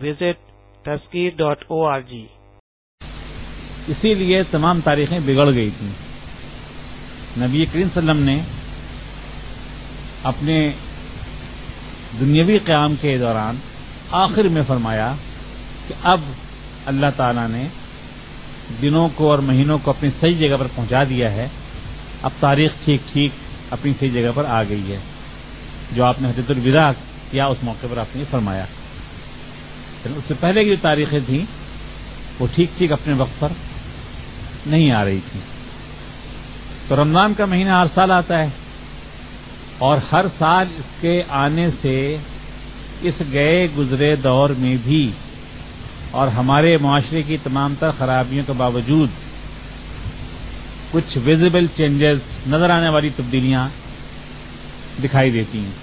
visit tazkir.org۔ اسی لیے تمام تاریخیں بگڑ گئی تھیں۔ نبی کریم صلی اللہ علیہ وسلم نے اپنے دنیاوی قیام کے دوران آخر میں فرمایا کہ اب اللہ تعالی نے دنوں کو اور مہینوں کو اپنی صحیح جگہ پر پہنچا دیا ہے، اب تاریخ ٹھیک ٹھیک اپنی صحیح جگہ پر آ گئی ہے۔ جو آپ نے حجۃ الوداع کیا اس موقع پر آپ نے یہ فرمایا۔ اس سے پہلے کی جو تاریخیں تھیں وہ ٹھیک ٹھیک اپنے وقت پر نہیں آ رہی تھیں۔ تو رمضان کا مہینہ ہر سال آتا ہے، اور ہر سال اس کے آنے سے اس گئے گزرے دور میں بھی اور ہمارے معاشرے کی تمام تر خرابیوں کے باوجود کچھ ویزیبل چینجز، نظر آنے والی تبدیلیاں دکھائی دیتی ہیں۔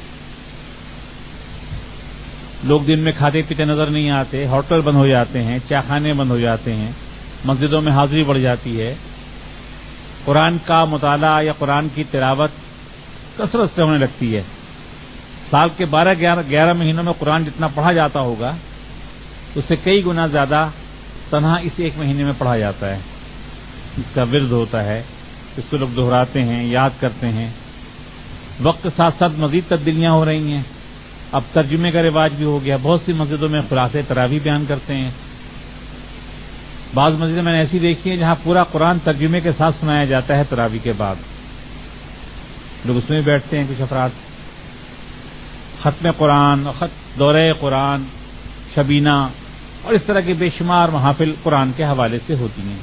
لوگ دن میں کھاتے پیتے نظر نہیں آتے، ہوٹل بند ہو جاتے ہیں، چائے خانے بند ہو جاتے ہیں، مسجدوں میں حاضری بڑھ جاتی ہے، قرآن کا مطالعہ یا قرآن کی تلاوت کثرت سے ہونے لگتی ہے۔ سال کے 11 مہینوں میں قرآن جتنا پڑھا جاتا ہوگا اس سے کئی گنا زیادہ تنہا اس ایک مہینے میں پڑھا جاتا ہے۔ اس کا ورد ہوتا ہے، اس کو لوگ دہراتے ہیں، یاد کرتے ہیں۔ وقت کے ساتھ ساتھ مزید تبدیلیاں ہو رہی ہیں۔ اب ترجمے کا رواج بھی ہو گیا، بہت سی مسجدوں میں خلاصے تراویح بیان کرتے ہیں۔ بعض مسجدیں میں نے ایسی دیکھی ہیں جہاں پورا قرآن ترجمے کے ساتھ سنایا جاتا ہے تراویح کے بعد، لوگ اس میں بھی بیٹھتے ہیں۔ کچھ افراد ختم قرآن، دورہ قرآن، شبینہ اور اس طرح کے بے شمار محافل قرآن کے حوالے سے ہوتی ہیں۔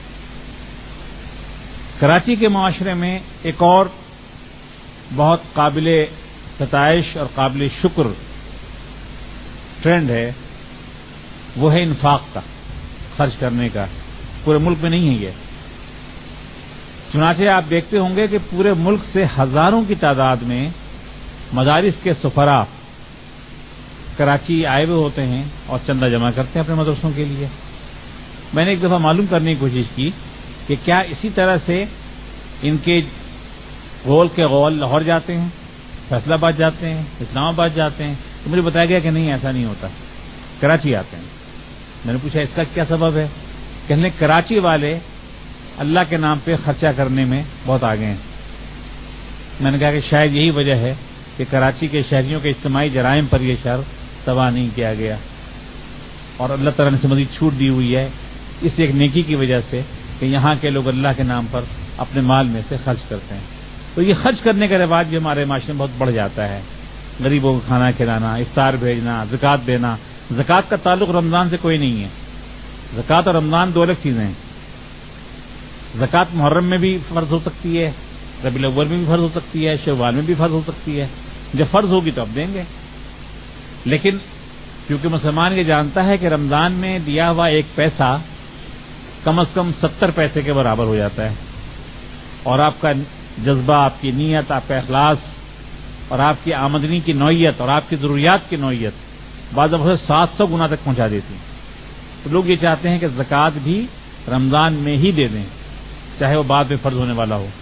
کراچی کے معاشرے میں ایک اور بہت قابل ستائش اور قابل شکر ٹرینڈ ہے، وہ ہے انفاق کا، خرچ کرنے کا۔ پورے ملک میں نہیں ہے یہ، چنانچہ آپ دیکھتے ہوں گے کہ پورے ملک سے ہزاروں کی تعداد میں مدارس کے سفراء کراچی آئے ہوئے ہوتے ہیں اور چندہ جمع کرتے ہیں اپنے مدرسوں کے لیے۔ میں نے ایک دفعہ معلوم کرنے کی کوشش کی کہ کیا اسی طرح سے ان کے غول کے غول لاہور جاتے ہیں، فیصل آباد جاتے ہیں، اسلام آباد جاتے ہیں؟ تو مجھے بتایا گیا کہ نہیں، ایسا نہیں ہوتا، کراچی آتے ہیں۔ میں نے پوچھا اس کا کیا سبب ہے؟ کہنے لگے کراچی والے اللہ کے نام پہ خرچہ کرنے میں بہت آگے ہیں۔ میں نے کہا کہ شاید یہی وجہ ہے کہ کراچی کے شہریوں کے اجتماعی جرائم پر یہ شہر تباہ نہیں کیا گیا، اور اللہ تعالیٰ نے اسے مزید چھوٹ دی ہوئی ہے اس ایک نیکی کی وجہ سے کہ یہاں کے لوگ اللہ کے نام پر اپنے مال میں سے خرچ کرتے ہیں۔ تو یہ خرچ کرنے کا رواج بھی ہمارے معاشرے میں بہت بڑھ جاتا ہے۔ غریبوں کو کھانا کھلانا، افطار بھیجنا، زکوٰۃ دینا۔ زکوٰۃ کا تعلق رمضان سے کوئی نہیں ہے، زکوٰۃ اور رمضان دو الگ چیزیں ہیں۔ زکوٰۃ محرم میں بھی فرض ہو سکتی ہے، ربیع الاول میں بھی فرض ہو سکتی ہے، شوال میں بھی فرض ہو سکتی ہے۔ جب فرض ہوگی تو اب دیں گے، لیکن کیونکہ مسلمان یہ جانتا ہے کہ رمضان میں دیا ہوا ایک پیسہ کم از کم 70 پیسے کے برابر ہو جاتا ہے، اور آپ کا جذبہ، آپ کی نیت، آپ کا اخلاص اور آپ کی آمدنی کی نوعیت اور آپ کی ضروریات کی نوعیت بعض دفعہ 700 گنا تک پہنچا دیتی ہیں۔ تو لوگ یہ چاہتے ہیں کہ زکوٰۃ بھی رمضان میں ہی دے دیں، چاہے وہ بعد میں فرض ہونے والا ہو۔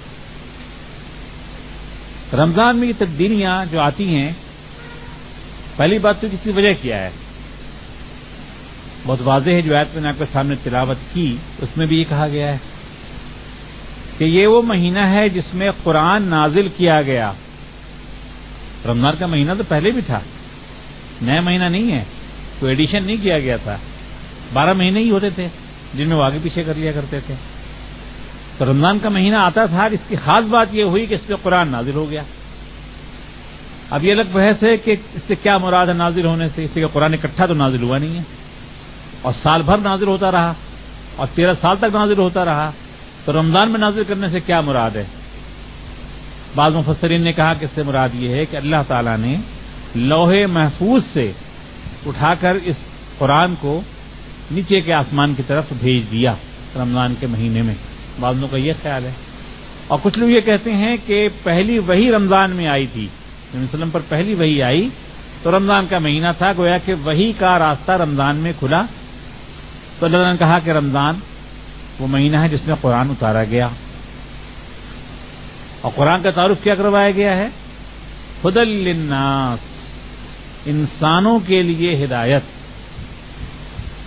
رمضان میں یہ تبدیلیاں جو آتی ہیں، پہلی بات تو اس کی وجہ کیا ہے؟ بہت واضح ہے، جو آیت میں نے آپ کے سامنے تلاوت کی اس میں بھی یہ کہا گیا ہے کہ یہ وہ مہینہ ہے جس میں قرآن نازل کیا گیا۔ رمضان کا مہینہ تو پہلے بھی تھا، نیا مہینہ نہیں ہے، کوئی ایڈیشن نہیں کیا گیا تھا۔ 12 مہینے ہی ہوتے تھے جن میں وہ آگے پیچھے کر لیا کرتے تھے۔ تو رمضان کا مہینہ آتا تھا، اس کی خاص بات یہ ہوئی کہ اس پہ قرآن نازل ہو گیا۔ اب یہ الگ بحث ہے کہ اس سے کیا مراد ہے نازل ہونے سے؟ اس سے کہ قرآن اکٹھا تو نازل ہوا نہیں ہے، اور سال بھر نازل ہوتا رہا اور 13 سال تک نازل ہوتا رہا، تو رمضان میں نازل کرنے سے کیا مراد ہے؟ بعض مفسرین نے کہا کہ اس سے مراد یہ ہے کہ اللہ تعالیٰ نے لوح محفوظ سے اٹھا کر اس قرآن کو نیچے کے آسمان کی طرف بھیج دیا رمضان کے مہینے میں۔ بعضوں کا یہ خیال ہے، اور کچھ لوگ یہ کہتے ہیں کہ پہلی وحی رمضان میں آئی تھی، نبی صلی اللہ علیہ وسلم پر پہلی وحی آئی تو رمضان کا مہینہ تھا، گویا کہ وحی کا راستہ رمضان میں کھلا، تو اللہ نے کہا کہ رمضان وہ مہینہ ہے جس میں قرآن اتارا گیا۔ اور قرآن کا تعارف کیا کروایا گیا ہے؟ ہدی للناس، انسانوں کے لیے ہدایت۔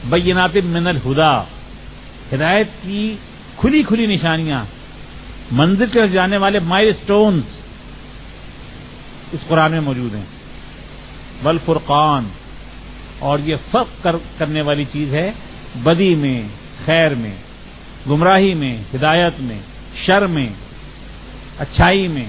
بینات من الہدا، ہدایت کی کھلی کھلی نشانیاں، منزل کے جانے والے مائل سٹونز اس قرآن میں موجود ہیں. والفرقان، اور یہ فرق کرنے والی چیز ہے بدی میں، خیر میں، گمراہی میں، ہدایت میں، شر میں، اچھائی میں.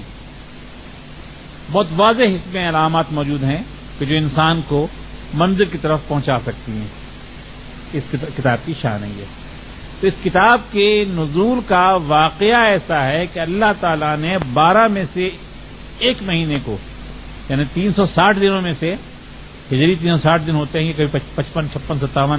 بہت واضح اس میں علامات موجود ہیں کہ جو انسان کو منزل کی طرف پہنچا سکتی ہیں. اس کتاب کی شان ہے یہ. تو اس کتاب کے نزول کا واقعہ ایسا ہے کہ اللہ تعالیٰ نے 12 میں سے ایک مہینے کو، یعنی 360 دنوں میں سے، ہجری 360 دن ہوتے ہیں، کبھی 55، 56، 57،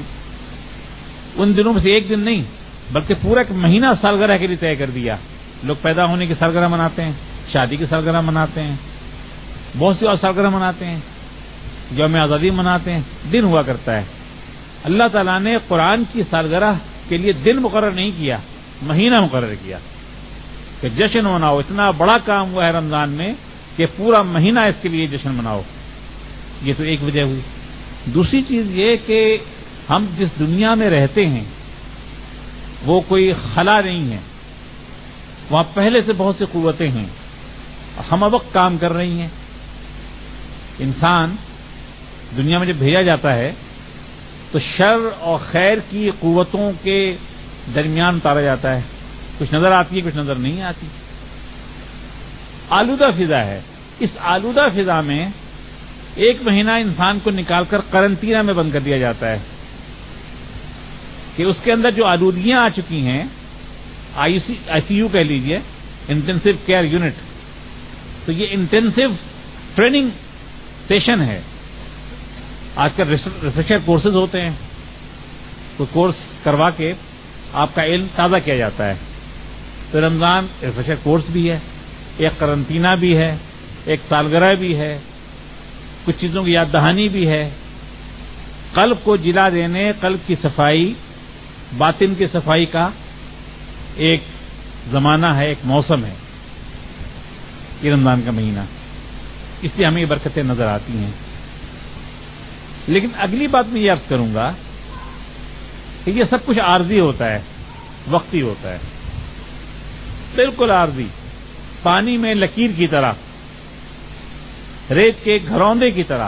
ان دنوں میں سے ایک دن نہیں بلکہ پورا ایک مہینہ سالگرہ کے لیے طے کر دیا. لوگ پیدا ہونے کی سالگرہ مناتے ہیں، شادی کی سالگرہ مناتے ہیں، بہت سی اور سالگرہ مناتے ہیں، یوم آزادی مناتے ہیں. دن ہوا کرتا ہے. اللہ تعالیٰ نے قرآن کی سالگرہ کے لیے دن مقرر نہیں کیا، مہینہ مقرر کیا کہ جشن مناؤ. اتنا بڑا کام ہوا ہے رمضان میں کہ پورا مہینہ اس کے لیے جشن مناؤ. یہ تو ایک وجہ ہوئی. دوسری چیز یہ کہ ہم جس دنیا میں رہتے ہیں وہ کوئی خلا نہیں ہے، وہاں پہلے سے بہت سی قوتیں ہیں، ہم وقت کام کر رہی ہیں. انسان دنیا میں جب بھیجا جاتا ہے تو شر اور خیر کی قوتوں کے درمیان اتارا جاتا ہے. کچھ نظر آتی ہے، کچھ نظر نہیں آتی. آلودہ فضا ہے. اس آلودہ فضا میں ایک مہینہ انسان کو نکال کر قرنطینہ میں بند کر دیا جاتا ہے کہ اس کے اندر جو آلودگیاں آ چکی ہیں، آئی سی یو کہہ لیجئے، انٹینسو کیئر یونٹ. تو یہ انٹینسو ٹریننگ سیشن ہے. آج کل ریفریشر کورسز ہوتے ہیں، تو کورس کروا کے آپ کا علم تازہ کیا جاتا ہے. تو رمضان ریفریشر کورس بھی ہے، ایک قرنطینہ بھی ہے، ایک سالگرہ بھی ہے، کچھ چیزوں کی یاد دہانی بھی ہے. قلب کو جلا دینے، قلب کی صفائی، باطن کی صفائی کا ایک زمانہ ہے، ایک موسم ہے یہ رمضان کا مہینہ. اس لیے ہمیں یہ برکتیں نظر آتی ہیں. لیکن اگلی بات میں یہ عرض کروں گا کہ یہ سب کچھ عارضی ہوتا ہے، وقتی ہوتا ہے، بالکل عارضی. پانی میں لکیر کی طرح، ریت کے گھروندے کی طرح،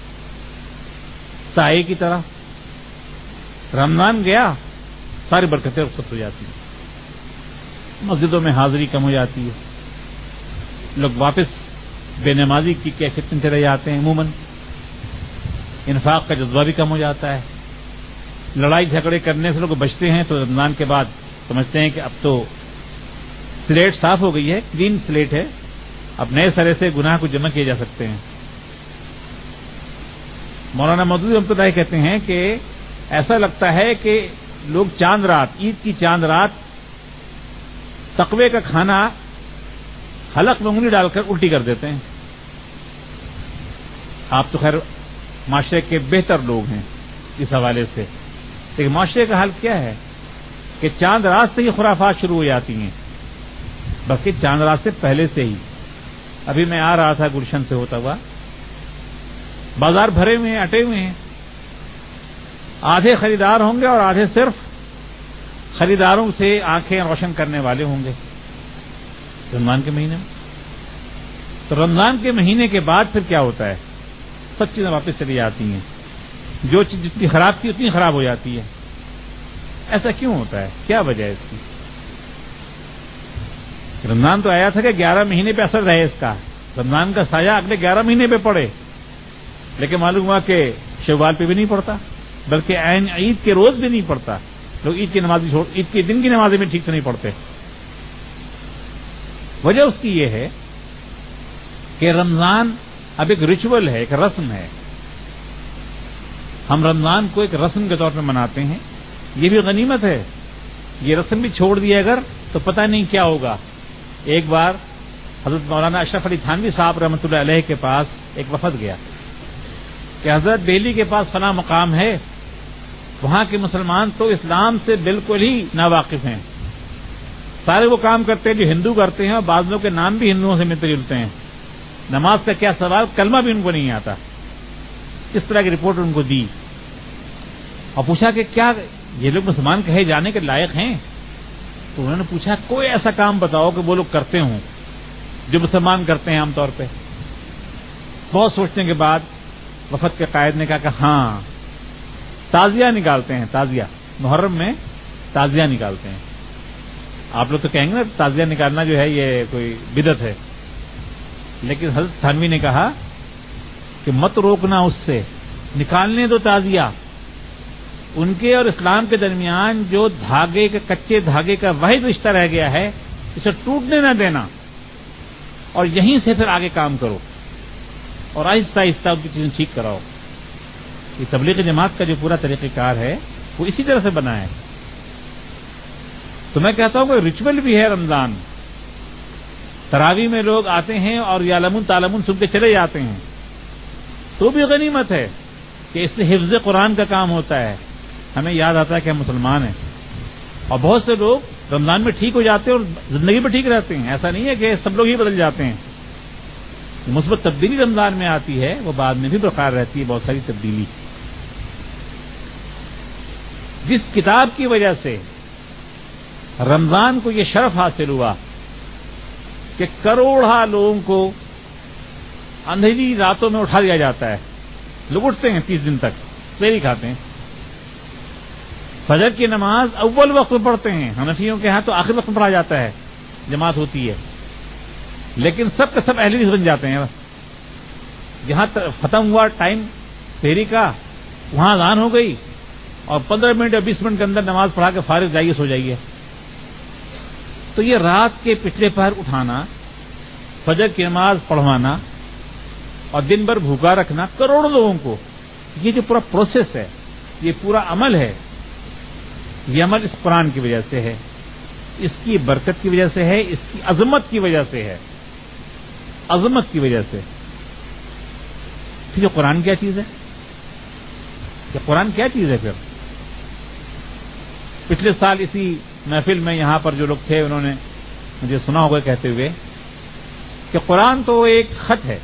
سائے کی طرح. رمضان گیا، ساری برکتیں رخصت ہو جاتی ہیں. مسجدوں میں حاضری کم ہو جاتی ہے، لوگ واپس بے نمازی کی کیفیت میں چلے جاتے ہیں. عموماً انفاق کا جذبہ بھی کم ہو جاتا ہے. لڑائی جھگڑے کرنے سے لوگ بچتے ہیں. تو رمضان کے بعد سمجھتے ہیں کہ اب تو سلیٹ صاف ہو گئی ہے، کلین سلیٹ ہے، اب نئے سرے سے گناہ کو جمع کیے جا سکتے ہیں. مولانا مودودی رحمۃ اللہ کہتے ہیں کہ ایسا لگتا ہے کہ لوگ چاند رات، عید کی چاند رات، تقوی کا کھانا حلق میں انگلی ڈال کر الٹی کر دیتے ہیں. آپ تو خیر معاشرے کے بہتر لوگ ہیں اس حوالے سے، لیکن معاشرے کا حال کیا ہے کہ چاند رات سے ہی خرافات شروع ہو جاتی ہیں، بلکہ چاند رات سے پہلے سے ہی. ابھی میں آ رہا تھا گلشن سے ہوتا ہوا، بازار بھرے ہوئے ہیں، اٹے ہوئے ہیں. آدھے خریدار ہوں گے اور آدھے صرف خریداروں سے آنکھیں روشن کرنے والے ہوں گے رمضان کے مہینے میں. تو رمضان کے مہینے کے بعد پھر کیا ہوتا ہے؟ سب چیزیں واپس چلی جاتی ہیں. جو چیز جتنی خراب تھی اتنی خراب ہو جاتی ہے. ایسا کیوں ہوتا ہے؟ کیا وجہ ہے اس کی؟ رمضان تو آیا تھا کہ 11 مہینے پہ اثر رہے اس کا، رمضان کا سایہ اگلے 11 مہینے پہ پڑے، لیکن معلوم ہوا کہ شوال پہ بھی نہیں پڑتا، بلکہ عین عید کے روز بھی نہیں پڑتا. لوگ عید کی نماز بھی عید کے دن کی نمازیں بھی ٹھیک سے نہیں پڑھتے. وجہ اس کی یہ ہے کہ رمضان اب ایک ریچول ہے، ایک رسم ہے. ہم رمضان کو ایک رسم کے طور پہ مناتے ہیں. یہ بھی غنیمت ہے. یہ رسم بھی چھوڑ دی اگر تو پتہ نہیں کیا ہوگا. ایک بار حضرت مولانا اشرف علی تھانوی صاحب رحمۃ اللہ علیہ کے پاس ایک وفد گیا کہ حضرت دہلی کے پاس فلاں مقام ہے، وہاں کے مسلمان تو اسلام سے بالکل ہی ناواقف ہیں، سارے وہ کام کرتے ہیں جو ہندو کرتے ہیں، اور بعض لوگوں کے نام بھی ہندوؤں سے ملتے جلتے ہیں. نماز کا کیا سوال، کلمہ بھی ان کو نہیں آتا. اس طرح کی رپورٹ ان کو دی. اور پوچھا کہ کیا یہ لوگ مسلمان کہے جانے کے لائق ہیں؟ تو انہوں نے پوچھا کوئی ایسا کام بتاؤ کہ وہ لوگ کرتے ہوں جو مسلمان کرتے ہیں عام طور پہ. بہت سوچنے کے بعد وفد کے قائد نے کہا کہ ہاں تعزیہ نکالتے ہیں. تعزیہ محرم میں تعزیہ نکالتے ہیں. آپ لوگ تو کہیں گے نا تعزیہ نکالنا جو ہے یہ کوئی بدعت ہے، لیکن حضرت تھانوی نے کہا کہ مت روکنا، اس سے نکالنے دو تعزیہ. ان کے اور اسلام کے درمیان جو دھاگے کے کچے دھاگے کا واحد رشتہ رہ گیا ہے اسے ٹوٹنے نہ دینا، اور یہیں سے پھر آگے کام کرو اور آہستہ آہستہ ان کی چیزیں ٹھیک کراؤ. یہ تبلیغ جماعت کا جو پورا طریقہ کار ہے وہ اسی طرح سے بنا ہے. تو میں کہتا ہوں کہ ریچول بھی ہے رمضان. تراویح میں لوگ آتے ہیں اور یعلمون تعلمون سن کے چلے جاتے ہیں، تو بھی غنیمت ہے کہ اس سے حفظ قرآن کا کام ہوتا ہے. ہمیں یاد آتا ہے کہ ہم مسلمان ہیں، اور بہت سے لوگ رمضان میں ٹھیک ہو جاتے ہیں اور زندگی میں ٹھیک رہتے ہیں. ایسا نہیں ہے کہ سب لوگ ہی بدل جاتے ہیں. مثبت تبدیلی رمضان میں آتی ہے، وہ بعد میں بھی برقرار رہتی ہے. بہت ساری تبدیلی جس کتاب کی وجہ سے رمضان کو یہ شرف حاصل ہوا کہ کروڑا لوگوں کو اندھیری راتوں میں اٹھا دیا جاتا ہے. لوگ اٹھتے ہیں 30 دن تک سحری کھاتے ہیں، فجر کی نماز اول وقت میں پڑھتے ہیں. حنفیوں کے ہاں تو آخر وقت میں پڑھا جاتا ہے، جماعت ہوتی ہے، لیکن سب کے سب اہل حدیث بن جاتے ہیں. جہاں ختم ہوا ٹائم سحری کا، وہاں اذان ہو گئی اور 15 منٹ یا 20 منٹ کے اندر نماز پڑھا کے فارغ جائیے، سو جائیے. تو یہ رات کے پچھلے پہر اٹھانا، فجر کی نماز پڑھوانا اور دن بھر بھوکا رکھنا کروڑوں لوگوں کو، یہ جو پورا پروسیس ہے، یہ پورا عمل ہے، یہ عمل اس قرآن کی وجہ سے ہے، اس کی برکت کی وجہ سے ہے، اس کی عظمت کی وجہ سے ہے. عظمت کی وجہ سے. پھر یہ قرآن کیا چیز ہے؟ یہ قرآن کیا چیز ہے؟ پھر پچھلے سال اسی محفل میں یہاں پر جو لوگ تھے انہوں نے مجھے سنا ہوگا کہتے ہوئے کہ قرآن تو ایک خط ہے،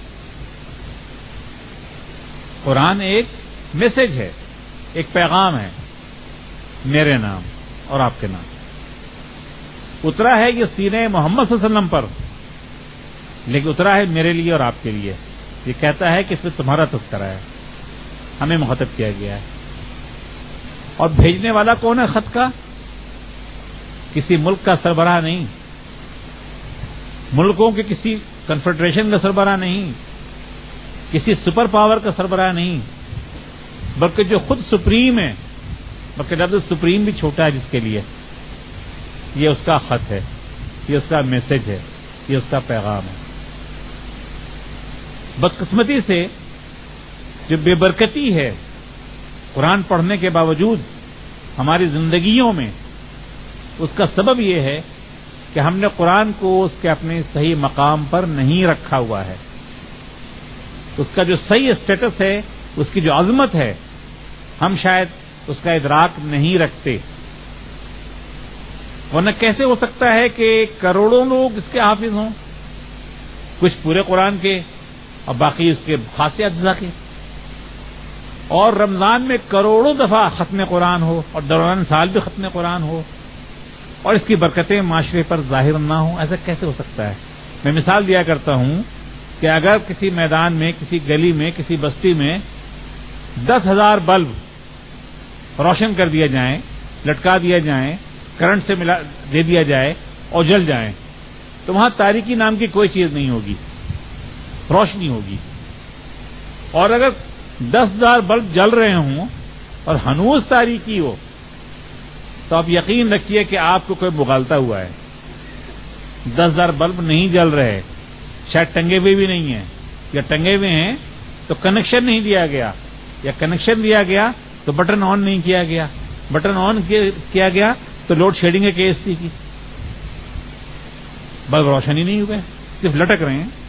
قرآن ایک میسج ہے، ایک پیغام ہے، میرے نام اور آپ کے نام. اترا ہے یہ سینے محمد صلی اللہ علیہ وسلم پر، لیکن اترا ہے میرے لیے اور آپ کے لیے. یہ کہتا ہے کہ اس میں تمہارا تذکرہ ہے، ہمیں مخاطب کیا گیا ہے. اور بھیجنے والا کون ہے خط کا؟ کسی ملک کا سربراہ نہیں، ملکوں کے کسی کنفیڈریشن کا سربراہ نہیں، کسی سپر پاور کا سربراہ نہیں، بلکہ جو خود سپریم ہے، بلکہ لفظ سپریم بھی چھوٹا ہے جس کے لیے. یہ اس کا خط ہے، یہ اس کا میسج ہے، یہ اس کا پیغام ہے. بدقسمتی سے جو بے برکتی ہے قرآن پڑھنے کے باوجود ہماری زندگیوں میں، اس کا سبب یہ ہے کہ ہم نے قرآن کو اس کے اپنے صحیح مقام پر نہیں رکھا ہوا ہے. اس کا جو صحیح اسٹیٹس ہے، اس کی جو عظمت ہے، ہم شاید اس کا ادراک نہیں رکھتے. ورنہ کیسے ہو سکتا ہے کہ کروڑوں لوگ اس کے حافظ ہوں، کچھ پورے قرآن کے اور باقی اس کے خاصے اجزاء کے، اور رمضان میں کروڑوں دفعہ ختم قرآن ہو اور دوران سال بھی ختم قرآن ہو اور اس کی برکتیں معاشرے پر ظاہر نہ ہوں؟ ایسا کیسے ہو سکتا ہے؟ میں مثال دیا کرتا ہوں کہ اگر کسی میدان میں، کسی گلی میں، کسی بستی میں 10,000 بلب روشن کر دیے جائیں، لٹکا دیا جائیں، کرنٹ سے دے دیا جائے اور جل جائیں، تو وہاں تاریکی نام کی کوئی چیز نہیں ہوگی، روشنی ہوگی. اور اگر 10,000 بلب جل رہے ہوں اور ہنوز تاریکی ہو تو آپ یقین رکھیے کہ آپ کو کوئی مغالطہ ہوا ہے. 10,000 بلب نہیں جل رہے، شاید ٹنگے ہوئے بھی نہیں ہیں، یا ٹنگے ہوئے ہیں تو کنیکشن نہیں دیا گیا، یا کنیکشن دیا گیا تو بٹن آن نہیں کیا گیا، بٹن آن کیا گیا تو لوڈ شیڈنگ ہے کہ AC کی، بلب روشن ہی نہیں ہوئے، صرف لٹک رہے ہیں.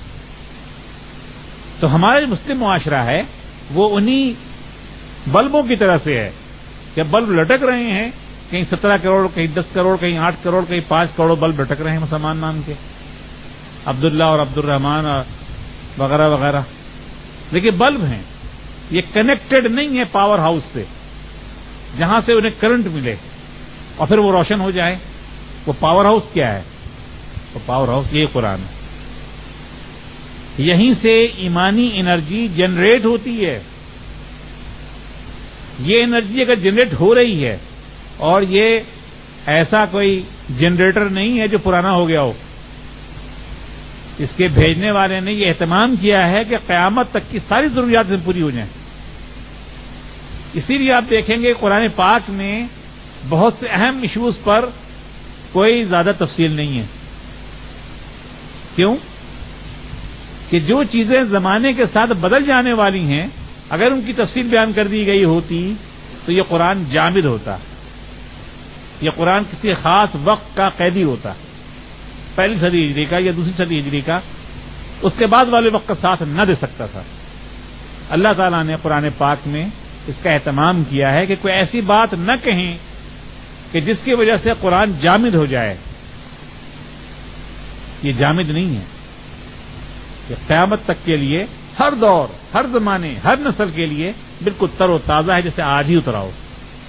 تو ہمارا جو مسلم معاشرہ ہے وہ انہی بلبوں کی طرح سے ہے کہ بلب لٹک رہے ہیں، کہیں 17 کروڑ، کہیں 10 کروڑ، کہیں 8 کروڑ، کہیں 5 کروڑ بلب لٹک رہے ہیں مسلمان نام کے، عبداللہ اور عبد الرحمان اور وغیرہ وغیرہ. لیکن بلب ہیں، یہ کنیکٹڈ نہیں ہے پاور ہاؤس سے، جہاں سے انہیں کرنٹ ملے اور پھر وہ روشن ہو جائے. وہ پاور ہاؤس کیا ہے؟ وہ پاور ہاؤس یہ قرآن ہے. یہیں سے ایمانی انرجی جنریٹ ہوتی ہے. یہ انرجی اگر جنریٹ ہو رہی ہے اور یہ ایسا کوئی جنریٹر نہیں ہے جو پرانا ہو گیا ہو، اس کے بھیجنے والے نے یہ اہتمام کیا ہے کہ قیامت تک کی ساری ضروریات سے پوری ہو جائیں. اسی لیے آپ دیکھیں گے قرآن پاک میں بہت سے اہم ایشوز پر کوئی زیادہ تفصیل نہیں ہے. کیوں؟ کہ جو چیزیں زمانے کے ساتھ بدل جانے والی ہیں اگر ان کی تفصیل بیان کر دی گئی ہوتی تو یہ قرآن جامد ہوتا. یہ قرآن کسی خاص وقت کا قیدی ہوتا، پہلی صدی ہجری کا یا دوسری صدی ہجری کا، اس کے بعد والے وقت کا ساتھ نہ دے سکتا تھا. اللہ تعالیٰ نے قرآن پاک میں اس کا اہتمام کیا ہے کہ کوئی ایسی بات نہ کہیں کہ جس کی وجہ سے قرآن جامد ہو جائے. یہ جامد نہیں ہے، یہ قیامت تک کے لیے ہر دور، ہر زمانے، ہر نسل کے لیے بالکل تر و تازہ ہے، جیسے آج ہی اترا ہو.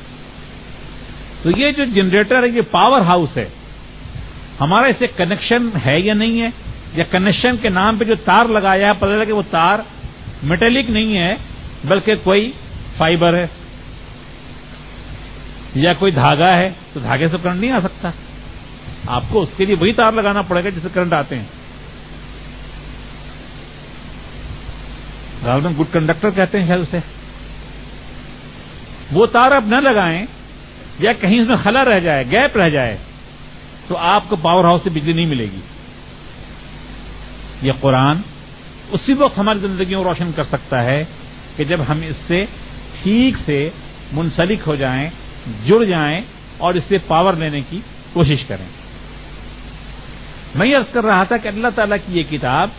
تو یہ جو جنریٹر ہے یہ پاور ہاؤس ہے. ہمارا اسے کنیکشن ہے یا نہیں ہے، یا کنیکشن کے نام پہ جو تار لگایا ہے پتہ لگا کہ وہ تار میٹلک نہیں ہے بلکہ کوئی فائبر ہے یا کوئی دھاگا ہے، تو دھاگے سے کرنٹ نہیں آ سکتا. آپ کو اس کے لیے وہی تار لگانا پڑے گا جس سے کرنٹ آتے ہیں. غالباً گڈ کنڈکٹر کہتے ہیں شاید اسے. وہ تار اب نہ لگائیں یا کہیں اس میں خلا رہ جائے، گیپ رہ جائے، تو آپ کو پاور ہاؤس سے بجلی نہیں ملے گی. یہ قرآن اسی وقت ہماری زندگیوں کو روشن کر سکتا ہے کہ جب ہم اس سے ٹھیک سے منسلک ہو جائیں، جڑ جائیں اور اس سے پاور لینے کی کوشش کریں. میں یہ عرض کر رہا تھا کہ اللہ تعالیٰ کی یہ کتاب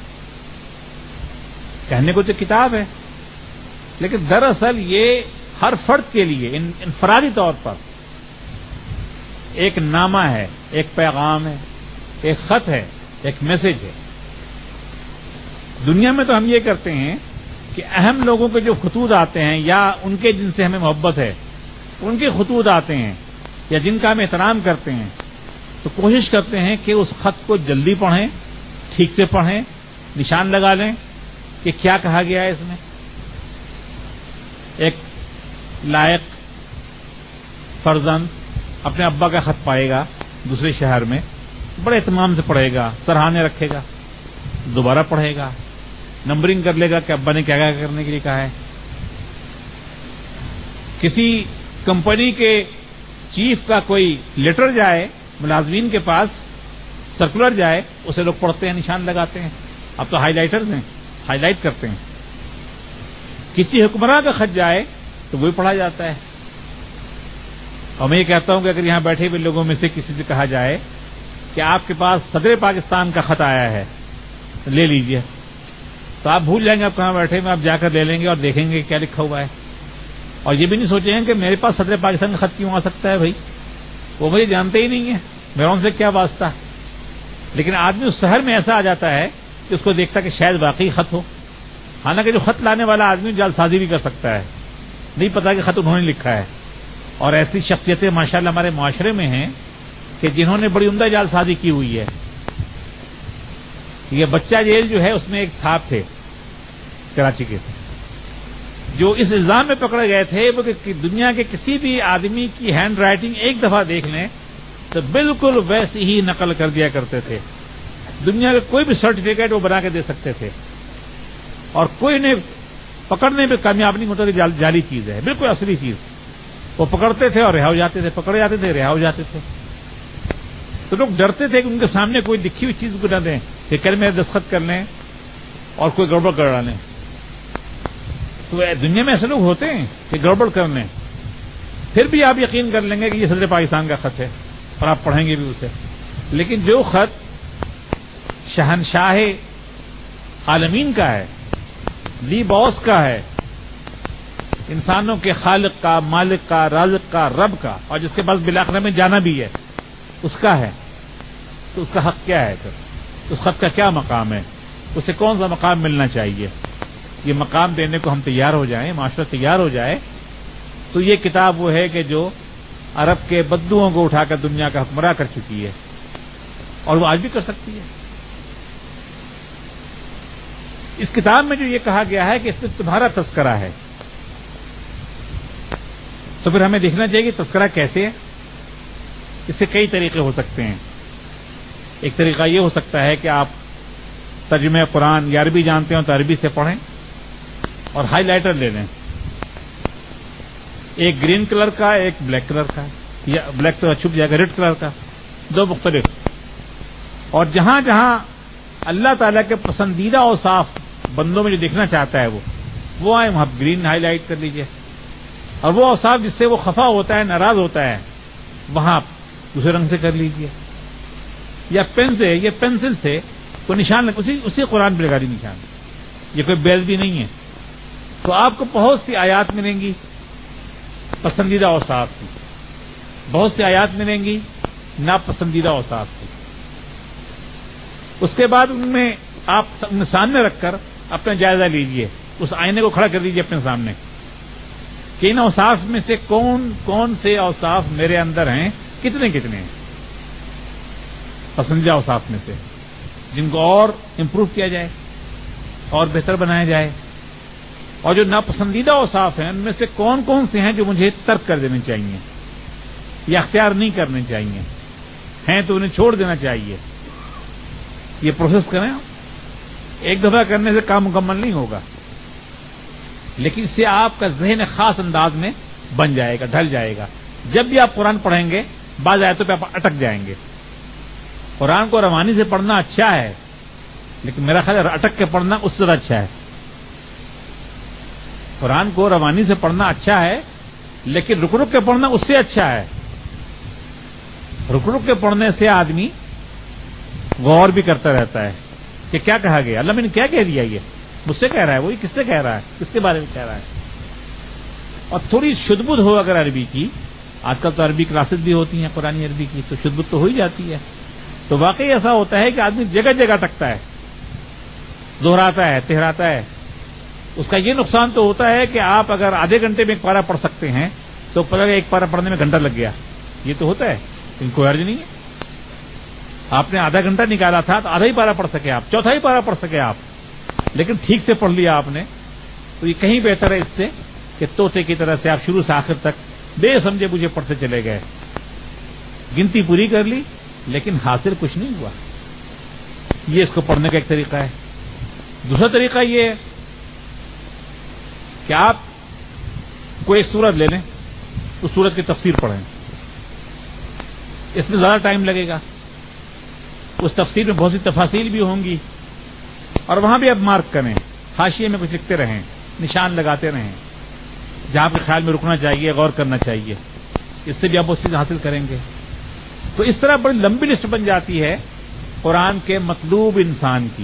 کہنے کو تو کتاب ہے، لیکن دراصل یہ ہر فرد کے لیے انفرادی طور پر ایک نامہ ہے، ایک پیغام ہے، ایک خط ہے، ایک میسج ہے. دنیا میں تو ہم یہ کرتے ہیں کہ اہم لوگوں کے جو خطوط آتے ہیں یا ان کے جن سے ہمیں محبت ہے ان کے خطوط آتے ہیں یا جن کا ہم احترام کرتے ہیں تو کوشش کرتے ہیں کہ اس خط کو جلدی پڑھیں، ٹھیک سے پڑھیں، نشان لگا لیں کہ کیا کہا گیا ہے اس میں. ایک لائق فرزند اپنے ابا کا خط پائے گا دوسرے شہر میں، بڑے اہتمام سے پڑھے گا، سراہانے رکھے گا، دوبارہ پڑھے گا، نمبرنگ کر لے گا کہ ابا نے کیا کیا کرنے کے لیے کہا ہے. کسی کمپنی کے چیف کا کوئی لیٹر جائے ملازمین کے پاس، سرکولر جائے، اسے لوگ پڑھتے ہیں، نشان لگاتے ہیں. اب تو ہائی لائٹرز ہیں، ہائی لائٹ کرتے ہیں. کسی حکمراں کا خط جائے تو وہی پڑھا جاتا ہے. اور میں یہ کہتا ہوں کہ اگر یہاں بیٹھے ہوئے لوگوں میں سے کسی سے کہا جائے کہ آپ کے پاس صدر پاکستان کا خط آیا ہے لے لیجئے، تو آپ بھول جائیں گے آپ کہاں بیٹھے ہیں. آپ جا کر لے لیں گے اور دیکھیں گے کیا لکھا ہوا ہے، اور یہ بھی نہیں سوچیں گے کہ میرے پاس صدر پاکستان کا خط کیوں آ سکتا ہے. بھائی وہ مجھے جانتے ہی نہیں ہیں، میرا ان سے کیا واسطہ. لیکن آدمی اس شہر میں ایسا آ جاتا ہے کہ اس کو دیکھتا کہ شاید واقعی خط ہو، حالانکہ جو خط لانے والا آدمی جعل سازی بھی کر سکتا ہے، نہیں پتا کہ خط انہوں نے لکھا ہے. اور ایسی شخصیتیں ماشاءاللہ ہمارے معاشرے میں ہیں کہ جنہوں نے بڑی عمدہ جعل سازی کی ہوئی ہے. یہ بچہ جیل جو ہے اس میں ایک صاحب تھے کراچی کے، جو اس الزام میں پکڑے گئے تھے وہ کہ دنیا کے کسی بھی آدمی کی ہینڈ رائٹنگ ایک دفعہ دیکھ لیں تو بالکل ویسی ہی نقل کر دیا کرتے تھے. دنیا کے کوئی بھی سرٹیفکیٹ وہ بنا کے دے سکتے تھے اور کوئی انہیں پکڑنے پہ کامیاب نہیں ہوتا کہ جعلی چیز ہے، بالکل اصلی چیز. وہ پکڑتے تھے اور رہا ہو جاتے تھے، پکڑے جاتے تھے، رہا ہو جاتے تھے. تو لوگ ڈرتے تھے کہ ان کے سامنے کوئی لکھی ہوئی چیز کو نہ دیں کہ کل میں دستخط کر لیں اور کوئی گڑبڑ کر ڈالیں. تو دنیا میں ایسے لوگ ہوتے ہیں کہ گڑبڑ کر لیں، پھر بھی آپ یقین کر لیں گے کہ یہ صدر پاکستان کا خط ہے اور آپ پڑھیں گے بھی اسے. لیکن جو خط شہنشاہ عالمین کا ہے، دی باس کا ہے، انسانوں کے خالق کا، مالک کا، رازق کا، رب کا، اور جس کے پاس بالآخرہ میں جانا بھی ہے اس کا ہے، تو اس کا حق کیا ہے؟ پھر اس خط کا کیا مقام ہے؟ اسے کون سا مقام ملنا چاہیے؟ یہ مقام دینے کو ہم تیار ہو جائیں، معاشرہ تیار ہو جائے تو یہ کتاب وہ ہے کہ جو عرب کے بدوؤں کو اٹھا کر دنیا کا حکمراں کر چکی ہے اور وہ آج بھی کر سکتی ہے۔ اس کتاب میں جو یہ کہا گیا ہے کہ اس میں تمہارا تذکرہ ہے، تو پھر ہمیں دیکھنا چاہیے کہ تذکرہ کیسے ہے۔ اس سے کئی طریقے ہو سکتے ہیں۔ ایک طریقہ یہ ہو سکتا ہے کہ آپ ترجمہ قرآن یا عربی جانتے ہوں تو عربی سے پڑھیں اور ہائی لائٹر لے لیں، ایک گرین کلر کا ایک بلیک کلر کا، یا بلیک تو چھپ جائے گا، ریڈ کلر کا، دو مختلف، اور جہاں جہاں اللہ تعالیٰ کے پسندیدہ اوصاف بندوں میں جو دیکھنا چاہتا ہے وہ آئے وہاں گرین ہائی لائٹ کر لیجئے، اور وہ اوصاف جس سے وہ خفا ہوتا ہے، ناراض ہوتا ہے، وہاں دوسرے رنگ سے کر لیجئے، یا پین سے یا پینسل سے کوئی نشان اسی قرآن پہ لگا دی نشان، یہ کوئی بیل بھی نہیں ہے۔ تو آپ کو بہت سی آیات ملیں گی پسندیدہ اوصاف کی، بہت سی آیات ملیں گی ناپسندیدہ اوصاف کی۔ اس کے بعد ان میں آپ سامنے رکھ کر اپنا جائزہ لیجئے، اس آئینے کو کھڑا کر دیجئے اپنے سامنے کہ ان اوصاف میں سے کون کون سے اوصاف میرے اندر ہیں، کتنے کتنے ہیں پسندیدہ اوصاف میں سے، جن کو اور امپروو کیا جائے اور بہتر بنایا جائے، اور جو ناپسندیدہ اوصاف ہیں ان میں سے کون کون سے ہیں جو مجھے ترک کر دینے چاہیے یا اختیار نہیں کرنے چاہیے، ہیں تو انہیں چھوڑ دینا چاہیے۔ یہ پروسیس کریں، ایک دفعہ کرنے سے کام مکمل نہیں ہوگا، لیکن اس سے آپ کا ذہن خاص انداز میں بن جائے گا، ڈھل جائے گا۔ جب بھی آپ قرآن پڑھیں گے بعض آیتوں پہ آپ اٹک جائیں گے۔ قرآن کو روانی سے پڑھنا اچھا ہے، لیکن میرا خیال ہے اٹک کے پڑھنا اس سے زیادہ اچھا ہے۔ قرآن کو روانی سے پڑھنا اچھا ہے، لیکن رک رک کے پڑھنا اس سے اچھا ہے۔ رک رک کے پڑھنے سے آدمی غور بھی کرتا رہتا ہے کہ کیا کہا گیا، اللہ میں نے کیا کہہ دیا، یہ مجھ سے کہہ رہا ہے، وہی کس سے کہہ رہا ہے، کس کے بارے میں کہہ رہا ہے۔ اور تھوڑی شدبد ہو اگر عربی کی، آج کل تو عربی کلاسز بھی ہوتی ہیں قرآنی عربی کی، تو شدبد تو ہو ہی جاتی ہے، تو واقعی ایسا ہوتا ہے کہ آدمی جگہ جگہ ٹکتا ہے، دہراتا ہے، تہراتا ہے۔ اس کا یہ نقصان تو ہوتا ہے کہ آپ اگر آدھے گھنٹے میں ایک پارہ پڑھ سکتے ہیں تو پتہ ایک پارہ پڑھنے میں گھنٹہ لگ گیا، یہ تو ہوتا ہے، ان کو حرج نہیں ہے۔ آپ نے آدھا گھنٹہ نکالا تھا تو آدھا ہی پارہ پڑھ سکے آپ، چوتھا ہی پارہ پڑھ سکے آپ، لیکن ٹھیک سے پڑھ لیا آپ نے، تو یہ کہیں بہتر ہے اس سے کہ طوطے کی طرح سے آپ شروع سے آخر تک بے سمجھے بوجھے پڑھتے چلے گئے، گنتی پوری کر لی لیکن حاصل کچھ نہیں ہوا۔ یہ اس کو پڑھنے کا ایک طریقہ ہے۔ دوسرا طریقہ یہ ہے کہ آپ کوئی سورت لے لیں، اس سورت کی تفسیر پڑھیں، اس میں زیادہ ٹائم لگے گا، اس تفسیر میں بہت سی تفاصیل بھی ہوں گی، اور وہاں بھی آپ مارک کریں، حاشیے میں کچھ لکھتے رہیں، نشان لگاتے رہیں، جہاں آپ کے خیال میں رکنا چاہیے، غور کرنا چاہیے، اس سے بھی آپ بہت چیز حاصل کریں گے۔ تو اس طرح بڑی لمبی لسٹ بن جاتی ہے قرآن کے مطلوب انسان کی،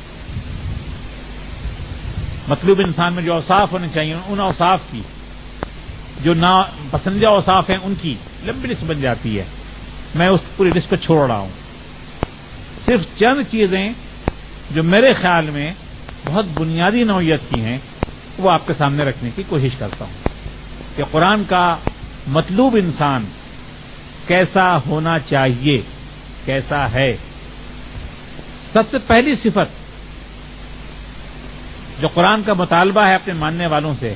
مطلوب انسان میں جو اوصاف ہونے چاہیے ان اوصاف کی، جو ناپسندیدہ اوصاف ہیں ان کی لمبی لسٹ بن جاتی ہے۔ میں اس پوری لسٹ کو چھوڑ رہا ہوں، صرف چند چیزیں جو میرے خیال میں بہت بنیادی نوعیت کی ہیں وہ آپ کے سامنے رکھنے کی کوشش کرتا ہوں کہ قرآن کا مطلوب انسان کیسا ہونا چاہیے، کیسا ہے۔ سب سے پہلی صفت جو قرآن کا مطالبہ ہے اپنے ماننے والوں سے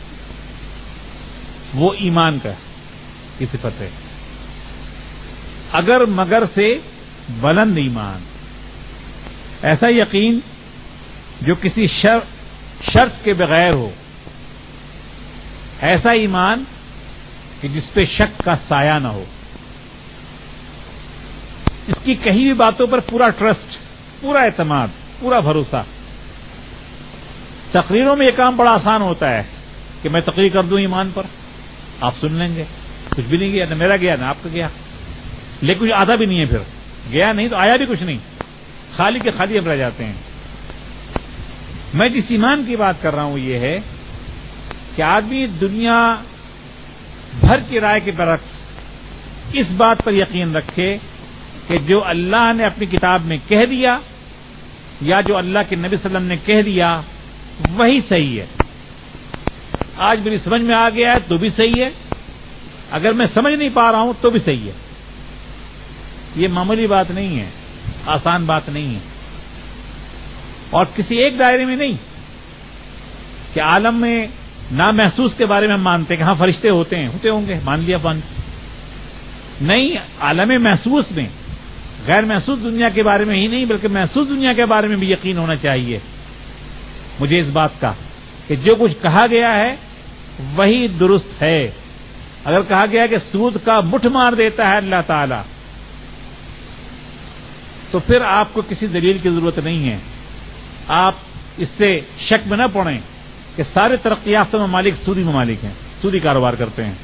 وہ ایمان کی صفت ہے، اگر مگر سے بلند ایمان، ایسا یقین جو کسی شرط کے بغیر ہو، ایسا ایمان کہ جس پہ شک کا سایہ نہ ہو، اس کی کہی ہوئی باتوں پر پورا ٹرسٹ، پورا اعتماد، پورا بھروسہ۔ تقریروں میں یہ کام بڑا آسان ہوتا ہے کہ میں تقریر کر دوں ایمان پر، آپ سن لیں گے، کچھ بھی نہیں گیا، نہ میرا گیا نہ آپ کا گیا، لیکن کچھ آدھا بھی نہیں ہے، پھر گیا نہیں تو آیا بھی کچھ نہیں، خالی کے خالی ہم رہ جاتے ہیں۔ میں جس ایمان کی بات کر رہا ہوں یہ ہے کہ آدمی دنیا بھر کی رائے کے برعکس اس بات پر یقین رکھے کہ جو اللہ نے اپنی کتاب میں کہہ دیا یا جو اللہ کے نبی صلی اللہ علیہ وسلم نے کہہ دیا وہی صحیح ہے۔ آج میری سمجھ میں آ گیا ہے تو بھی صحیح ہے، اگر میں سمجھ نہیں پا رہا ہوں تو بھی صحیح ہے۔ یہ معمولی بات نہیں ہے، آسان بات نہیں ہے، اور کسی ایک دائرے میں نہیں کہ عالم میں نامحسوس کے بارے میں ہم مانتے ہیں کہ ہاں فرشتے ہوتے ہوں گے، مان لیا نہیں، عالم محسوس میں غیر محسوس دنیا کے بارے میں ہی نہیں بلکہ محسوس دنیا کے بارے میں بھی یقین ہونا چاہیے مجھے اس بات کا کہ جو کچھ کہا گیا ہے وہی درست ہے۔ اگر کہا گیا ہے کہ سود کا مٹھ مار دیتا ہے اللہ تعالی، تو پھر آپ کو کسی دلیل کی ضرورت نہیں ہے، آپ اس سے شک میں نہ پڑیں کہ سارے ترقی یافتہ ممالک سودی ممالک ہیں، سودی کاروبار کرتے ہیں،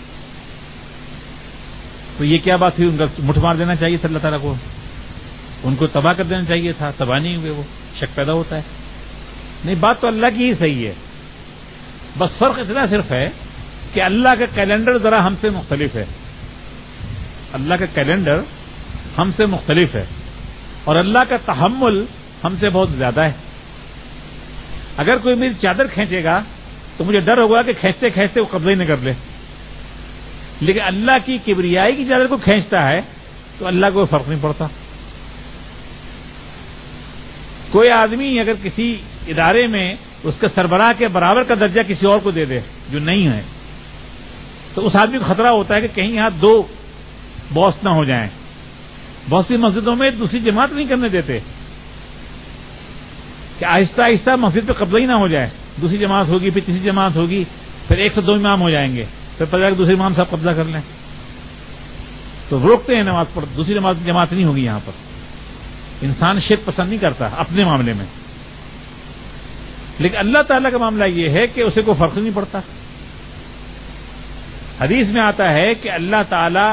تو یہ کیا بات ہوئی؟ ان کا مٹھ مار دینا چاہیے تھا اللہ تعالیٰ کو، ان کو تباہ کر دینا چاہیے تھا، تباہ نہیں ہوئے، وہ شک پیدا ہوتا ہے۔ نہیں، بات تو اللہ کی ہی صحیح ہے، بس فرق اتنا صرف ہے کہ اللہ کا کیلنڈر ذرا ہم سے مختلف ہے، اللہ کا کیلنڈر ہم سے مختلف ہے، اور اللہ کا تحمل ہم سے بہت زیادہ ہے۔ اگر کوئی میری چادر کھینچے گا تو مجھے ڈر ہوگا کہ کھینچتے کھینچتے وہ قبضہ ہی نہ کر لے، لیکن اللہ کی کبریائی کی چادر کو کھینچتا ہے تو اللہ کو فرق نہیں پڑتا۔ کوئی آدمی اگر کسی ادارے میں اس کے سربراہ کے برابر کا درجہ کسی اور کو دے دے جو نہیں ہے، تو اس آدمی کو خطرہ ہوتا ہے کہ کہیں یہاں دو باس نہ ہو جائیں۔ بہت سی مسجدوں میں دوسری جماعت نہیں کرنے دیتے کہ آہستہ آہستہ مسجد پہ قبضہ ہی نہ ہو جائے، دوسری جماعت ہوگی، پھر تیسری جماعت ہوگی، پھر 102 امام ہو جائیں گے، پھر پتہ ہے کہ دوسرے امام صاحب قبضہ کر لیں، تو روکتے ہیں نماز پڑھ، دوسری جماعت نہیں ہوگی یہاں پر۔ انسان شرک پسند نہیں کرتا اپنے معاملے میں، لیکن اللہ تعالیٰ کا معاملہ یہ ہے کہ اسے کوئی فرق نہیں پڑتا۔ حدیث میں آتا ہے کہ اللہ تعالیٰ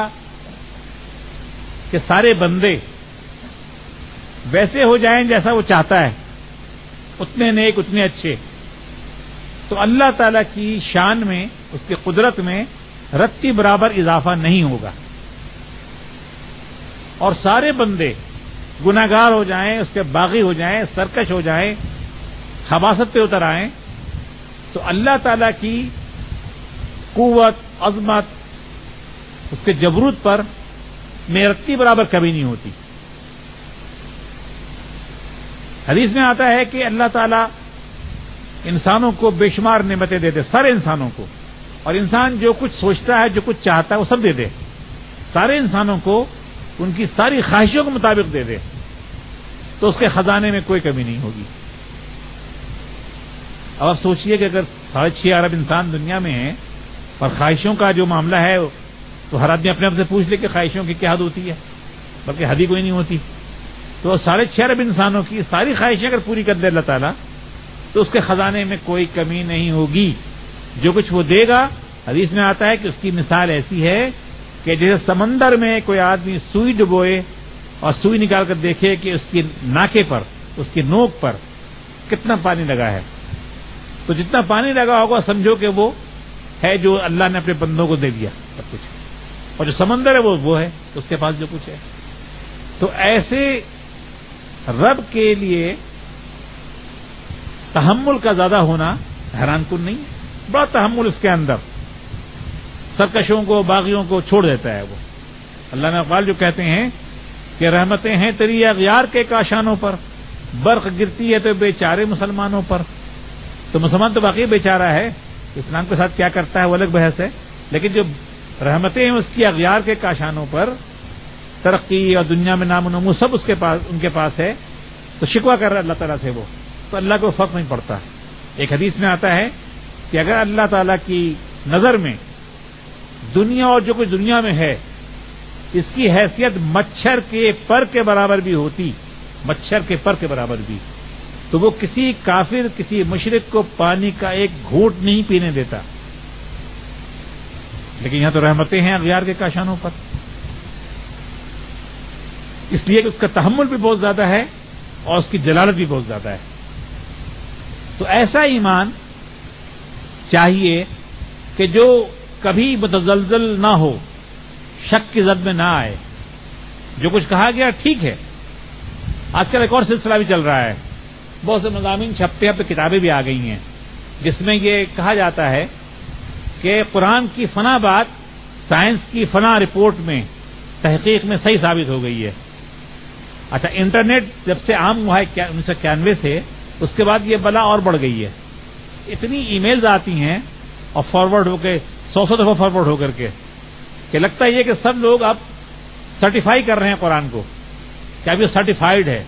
کے سارے بندے ویسے ہو جائیں جیسا وہ چاہتا ہے، اتنے نیک اتنے اچھے، تو اللہ تعالیٰ کی شان میں، اس کی قدرت میں رتی برابر اضافہ نہیں ہوگا، اور سارے بندے گناہگار ہو جائیں، اس کے باغی ہو جائیں، سرکش ہو جائیں، خباثت پہ اتر آئیں، تو اللہ تعالیٰ کی قوت، عظمت، اس کے جبروت پر میں رتی برابر کبھی نہیں ہوتی۔ حدیث میں آتا ہے کہ اللہ تعالیٰ انسانوں کو بے شمار نعمتیں دے دے، سارے انسانوں کو، اور انسان جو کچھ سوچتا ہے، جو کچھ چاہتا ہے وہ سب دے دے، سارے انسانوں کو ان کی ساری خواہشوں کے مطابق دے دے، تو اس کے خزانے میں کوئی کمی نہیں ہوگی۔ اب آپ سوچئے کہ اگر 6.5 ارب انسان دنیا میں ہیں اور خواہشوں کا جو معاملہ ہے تو ہر آدمی اپنے آپ سے پوچھ لے کہ خواہشوں کی کیا حد ہوتی ہے، بلکہ حد ہی کوئی نہیں ہوتی، تو 6.5 ارب انسانوں کی ساری خواہشیں اگر پوری کر دے اللہ تعالیٰ تو اس کے خزانے میں کوئی کمی نہیں ہوگی، جو کچھ وہ دے گا۔ حدیث میں آتا ہے کہ اس کی مثال ایسی ہے کہ جیسے سمندر میں کوئی آدمی سوئی ڈبوئے اور سوئی نکال کر دیکھے کہ اس کی ناکے پر، اس کی نوک پر کتنا پانی لگا ہے، تو جتنا پانی لگا ہوگا سمجھو کہ وہ ہے جو اللہ نے اپنے بندوں کو دے دیا سب کچھ، اور جو سمندر ہے وہ ہے اس کے پاس جو کچھ ہے۔ تو ایسے رب کے لیے تحمل کا زیادہ ہونا حیران کن نہیں ہے، بڑا تحمل اس کے اندر، سرکشوں کو، باغیوں کو چھوڑ دیتا ہے وہ۔ اللہ نے اقبال جو کہتے ہیں کہ رحمتیں ہیں تیری اغیار کے کاشانوں پر، برق گرتی ہے تو بیچارے مسلمانوں پر۔ تو مسلمان تو باقی بیچارہ ہے، اسلام کے ساتھ کیا کرتا ہے وہ الگ بحث ہے، لیکن جو رحمتیں ہیں اس کی اغیار کے کاشانوں پر، ترقی اور دنیا میں نام و نمو سب ان کے پاس ہے، تو شکوہ کر رہا ہے اللہ تعالیٰ سے وہ، تو اللہ کو فرق نہیں پڑتا۔ ایک حدیث میں آتا ہے کہ اگر اللہ تعالیٰ کی نظر میں دنیا اور جو کچھ دنیا میں ہے اس کی حیثیت مچھر کے پر کے برابر بھی ہوتی، مچھر کے پر کے برابر بھی، تو وہ کسی کافر، کسی مشرک کو پانی کا ایک گھونٹ نہیں پینے دیتا۔ لیکن یہاں تو رحمتیں ہیں اغیار کے کاشانوں پر، اس لیے کہ اس کا تحمل بھی بہت زیادہ ہے اور اس کی جلالت بھی بہت زیادہ ہے۔ تو ایسا ایمان چاہیے کہ جو کبھی متزلزل نہ ہو، شک کی زد میں نہ آئے، جو کچھ کہا گیا ٹھیک ہے۔ آج کل ایک اور سلسلہ بھی چل رہا ہے، بہت سے مضامین چھپتے ہیں، اب کتابیں بھی آ گئی ہیں جس میں یہ کہا جاتا ہے کہ قرآن کی فنا بات سائنس کی فنا رپورٹ میں تحقیق میں صحیح ثابت ہو گئی ہے. اچھا، انٹرنیٹ جب سے عام ہوا ہے 1991 سے، اس کے بعد یہ بلا اور بڑھ گئی ہے. اتنی ای میلز آتی ہیں اور فارورڈ ہو کے 100 دفعہ فارورڈ ہو کر کے کہ لگتا ہے کہ سب لوگ اب سرٹیفائی کر رہے ہیں قرآن کو کہ اب یہ سرٹیفائیڈ ہے.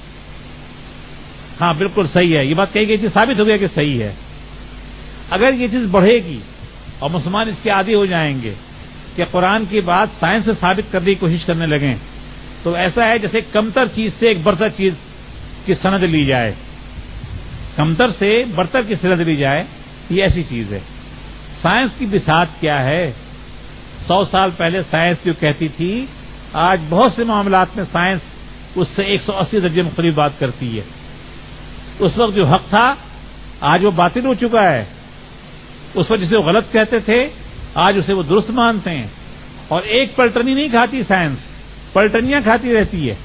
ہاں بالکل صحیح ہے، یہ بات کہی گئی تھی، ثابت ہو گیا کہ صحیح ہے. اگر یہ چیز بڑھے گی اور مسلمان اس کے عادی ہو جائیں گے کہ قرآن کی بات سائنس سے ثابت کرنے کی کوشش کرنے لگیں، تو ایسا ہے جیسے کمتر چیز سے ایک برتر چیز کی سند لی جائے. کمتر سے برتر کی سند لی جائے، یہ ایسی چیز ہے. سائنس کی بساط کیا ہے؟ 100 سال پہلے سائنس جو کہتی تھی، آج بہت سے معاملات میں سائنس اس سے 180 درجے مختلف بات کرتی ہے. اس وقت جو حق تھا آج وہ باطل ہو چکا ہے. اس وقت جسے وہ غلط کہتے تھے آج اسے وہ درست مانتے ہیں. اور ایک پلٹنی نہیں کھاتی سائنس، پلٹنیاں کھاتی رہتی ہے،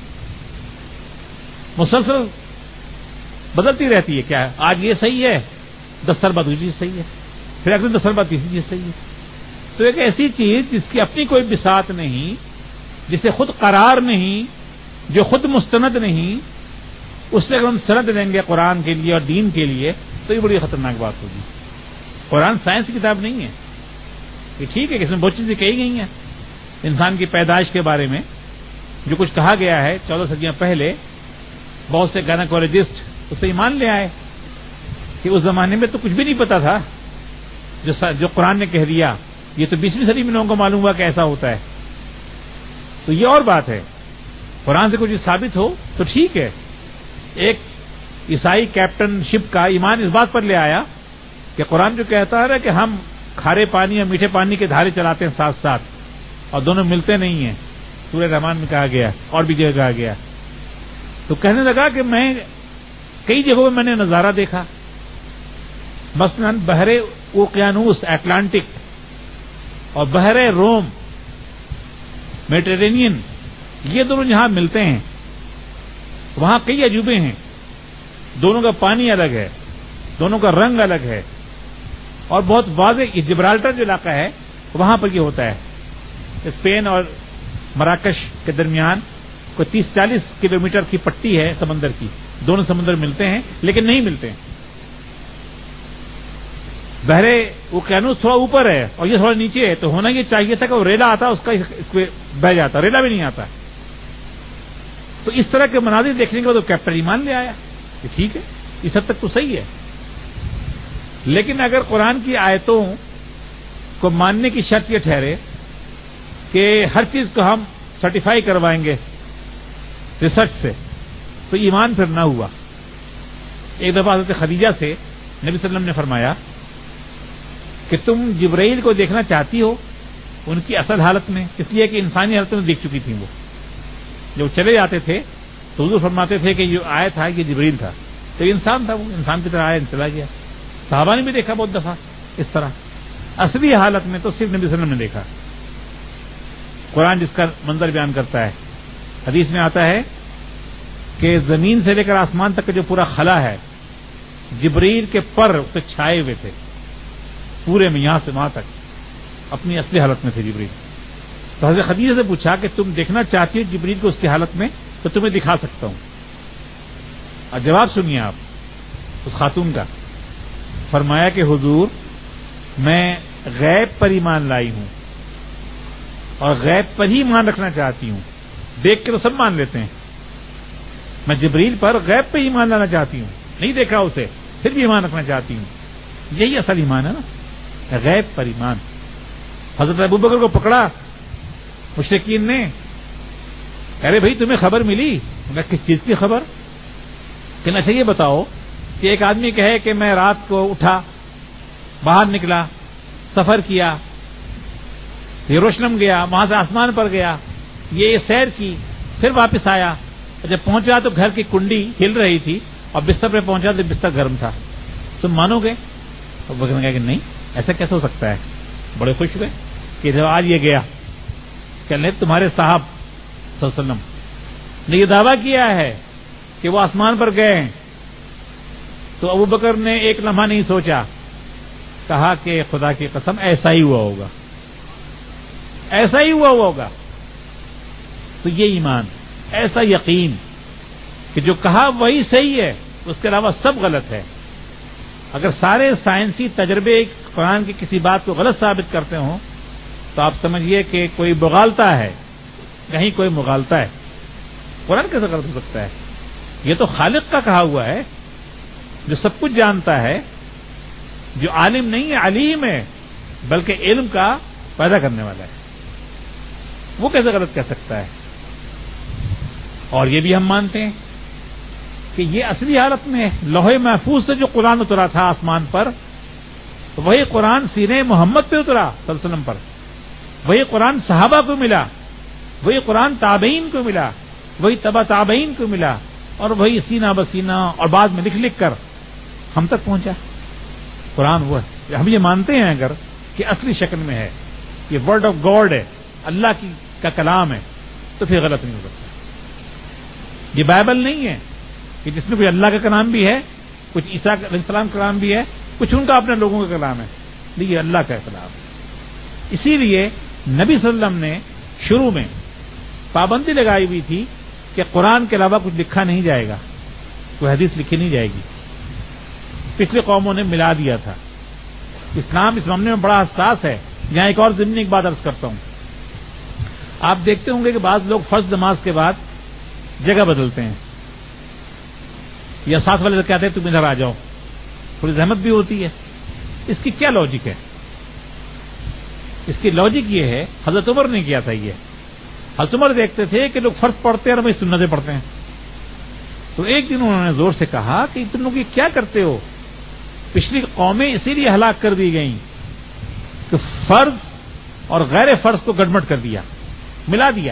مسلسل بدلتی رہتی ہے. کیا آج یہ صحیح ہے، 10 سال بعد دوسری چیز صحیح ہے، پھر اگلے 10 سال بعد تیسری چیز صحیح ہے. تو ایک ایسی چیز جس کی اپنی کوئی بساط نہیں، جسے خود قرار نہیں، جو خود مستند نہیں، اس سے اگر ہم سند لیں گے قرآن کے لیے اور دین کے لیے تو یہ بڑی خطرناک بات ہوگی. قرآن سائنس کی کتاب نہیں ہے. یہ ٹھیک ہے کہ اس میں بہت چیزیں کہی گئی ہیں انسان کی پیدائش کے بارے میں، جو کچھ کہا گیا ہے 14 صدیاں پہلے. بہت سے گائنیکولوجسٹ اس پہ ایمان لے آئے کہ اس زمانے میں تو کچھ بھی نہیں پتا تھا، جو قرآن نے کہہ دیا یہ تو 20ویں صدی میں لوگوں کو معلوم ہوا کہ ایسا ہوتا ہے. تو یہ اور بات ہے، قرآن سے کچھ ثابت ہو تو ٹھیک ہے. ایک عیسائی کیپٹن شپ کا ایمان اس بات پر لے آیا کہ قرآن جو کہتا ہے کہ ہم کھارے پانی اور میٹھے پانی کے دھارے چلاتے ہیں ساتھ ساتھ اور دونوں ملتے نہیں ہیں، سورہ رحمان میں کہا گیا اور بھی جگہ کہا گیا. تو کہنے لگا کہ میں کئی جگہوں میں نے نظارہ دیکھا، مثلا بحر اوقیانوس اٹلانٹک اور بحر روم میڈیٹرینین، یہ دونوں جہاں ملتے ہیں وہاں کئی عجوبے ہیں. دونوں کا پانی الگ ہے، دونوں کا رنگ الگ ہے، اور بہت واضح یہ جبرالٹر جو علاقہ ہے وہاں پر یہ ہوتا ہے. اسپین اور مراکش کے درمیان کوئی 30-40 کلومیٹر کی پٹی ہے سمندر کی، دونوں سمندر ملتے ہیں لیکن نہیں ملتے ہیں. بحر اوقیانوس تھوڑا اوپر ہے اور یہ تھوڑا نیچے ہے، تو ہونا یہ چاہیے تھا کہ وہ ریلا آتا اس کا اس پہ بہ جاتا، ریلا بھی نہیں آتا. تو اس طرح کے مناظر دیکھنے کے بعد وہ کیپٹن ایمان لے آیا کہ ٹھیک ہے، اس حد تک تو صحیح ہے. لیکن اگر قرآن کی آیتوں کو ماننے کی شرط یہ ٹھہرے کہ ہر چیز کو ہم سرٹیفائی کروائیں گے ریسرچ سے، تو ایمان پھر نہ ہوا. ایک دفعہ حضرت خدیجہ سے نبی صلی اللہ علیہ وسلم نے فرمایا کہ تم جبرائیل کو دیکھنا چاہتی ہو ان کی اصل حالت میں، اس لیے کہ انسانی حالت میں دیکھ چکی تھیں. وہ جب چلے جاتے تھے تو حضور فرماتے تھے کہ جو آیا تھا یہ جبرائیل تھا، تو یہ انسان تھا، وہ انسان کی طرح آیا چلا گیا. صحابہ نے بھی دیکھا بہت دفعہ اس طرح. اصلی حالت میں تو صرف نبی صلی اللہ علیہ وسلم نے دیکھا. قرآن جس کا منظر بیان کرتا ہے، حدیث میں آتا ہے کہ زمین سے لے کر آسمان تک کا جو پورا خلا ہے جبرائیل کے پر پہ چھائے ہوئے تھے پورے میں، یہاں سے وہاں تک اپنی اصلی حالت میں تھے جبرائیل. تو حضرت خدیجہ سے پوچھا کہ تم دیکھنا چاہتی ہو جبرائیل کو اس کی حالت میں، تو تمہیں دکھا سکتا ہوں. اور جواب سنیے آپ اس خاتون کا. فرمایا کہ حضور میں غیب پر ایمان لائی ہوں اور غیب پر ہی ایمان رکھنا چاہتی ہوں. دیکھ کے تو سب مان لیتے ہیں، میں جبرائیل پر غیب پہ ایمان لانا چاہتی ہوں، نہیں دیکھا اسے پھر بھی ایمان رکھنا چاہتی ہوں. یہی اصل ایمان ہے نا، غیب پر ایمان. حضرت ابوبکر کو پکڑا مشرکین نے، ارے بھائی تمہیں خبر ملی؟ کس چیز کی خبر؟ کہ اچھا یہ بتاؤ کہ ایک آدمی کہے کہ میں رات کو اٹھا، باہر نکلا، سفر کیا، یروشلم گیا، وہاں سے آسمان پر گیا، یہ سیر کی، پھر واپس آیا، جب پہنچا تو گھر کی کنڈی ہل رہی تھی اور بستر پہ پہنچا تو بستر گرم تھا، تم مانو گے؟ ابو بکر نے کہا کہ نہیں، ایسا کیسے ہو سکتا ہے. بڑے خوش ہوئے کہ جب آج یہ گیا کہ تمہارے صاحب صلی اللہ علیہ وسلم نے یہ دعویٰ کیا ہے کہ وہ آسمان پر گئے ہیں تو ابو بکر نے ایک لمحہ نہیں سوچا، کہا کہ خدا کی قسم ایسا ہی ہوا ہوگا، ایسا ہی ہوا ہوگا۔ تو یہ ایمان، ایسا یقین کہ جو کہا وہی صحیح ہے، اس کے علاوہ سب غلط ہے۔ اگر سارے سائنسی تجربے قرآن کی کسی بات کو غلط ثابت کرتے ہوں تو آپ سمجھیے کہ کوئی بغالتا ہے، کہیں کوئی مغالتا ہے۔ قرآن کیسے غلط ہو سکتا ہے؟ یہ تو خالق کا کہا ہوا ہے، جو سب کچھ جانتا ہے، جو عالم نہیں ہے، علیم ہے، بلکہ علم کا پیدا کرنے والا ہے، وہ کیسے غلط کہہ سکتا ہے؟ اور یہ بھی ہم مانتے ہیں کہ یہ اصلی حالت میں لوح محفوظ سے جو قرآن اترا تھا آسمان پر، وہی قرآن سینہ محمد پہ اترا صلی اللہ علیہ وسلم پر، وہی قرآن صحابہ کو ملا، وہی قرآن تابعین کو ملا، وہی تبع تابعین کو ملا، اور وہی سینہ بسینہ اور بعد میں لکھ لکھ کر ہم تک پہنچا۔ قرآن وہ ہے، ہم یہ مانتے ہیں اگر کہ اصلی شکل میں ہے، یہ ورڈ آف گاڈ ہے، اللہ کا کلام ہے، تو پھر غلط نہیں ہو سکتا۔ یہ بائبل نہیں ہے کہ جس میں کوئی اللہ کا کلام بھی ہے، کچھ عیسیٰ علیہ السلام کا کلام بھی ہے، کچھ ان کا اپنے لوگوں کا کلام ہے، نہیں، یہ اللہ کا کلام ہے۔ اسی لیے نبی صلی اللہ علیہ وسلم نے شروع میں پابندی لگائی ہوئی تھی کہ قرآن کے علاوہ کچھ لکھا نہیں جائے گا، کوئی حدیث لکھی نہیں جائے گی۔ پچھلی قوموں نے ملا دیا تھا۔ اسلام اس معاملے میں بڑا حساس ہے۔ یہاں ایک اور ضمنی ایک بات عرض کرتا ہوں، آپ دیکھتے ہوں گے کہ بعض لوگ فرض نماز کے بعد جگہ بدلتے ہیں، یا ساتھ والے سے کہتے ہیں تم ادھر آ جاؤ، تھوڑی زحمت بھی ہوتی ہے۔ اس کی کیا لاجک ہے؟ اس کی لاجک یہ ہے، حضرت عمر نے کیا تھا یہ۔ حضرت عمر دیکھتے تھے کہ لوگ فرض پڑھتے ہیں اور وہی سنتیں پڑھتے ہیں، تو ایک دن انہوں نے زور سے کہا کہ تم لوگ یہ کیا کرتے ہو؟ پچھلی قومیں اسی لیے ہلاک کر دی گئیں کہ فرض اور غیر فرض کو گڑبڑ کر دیا، ملا دیا۔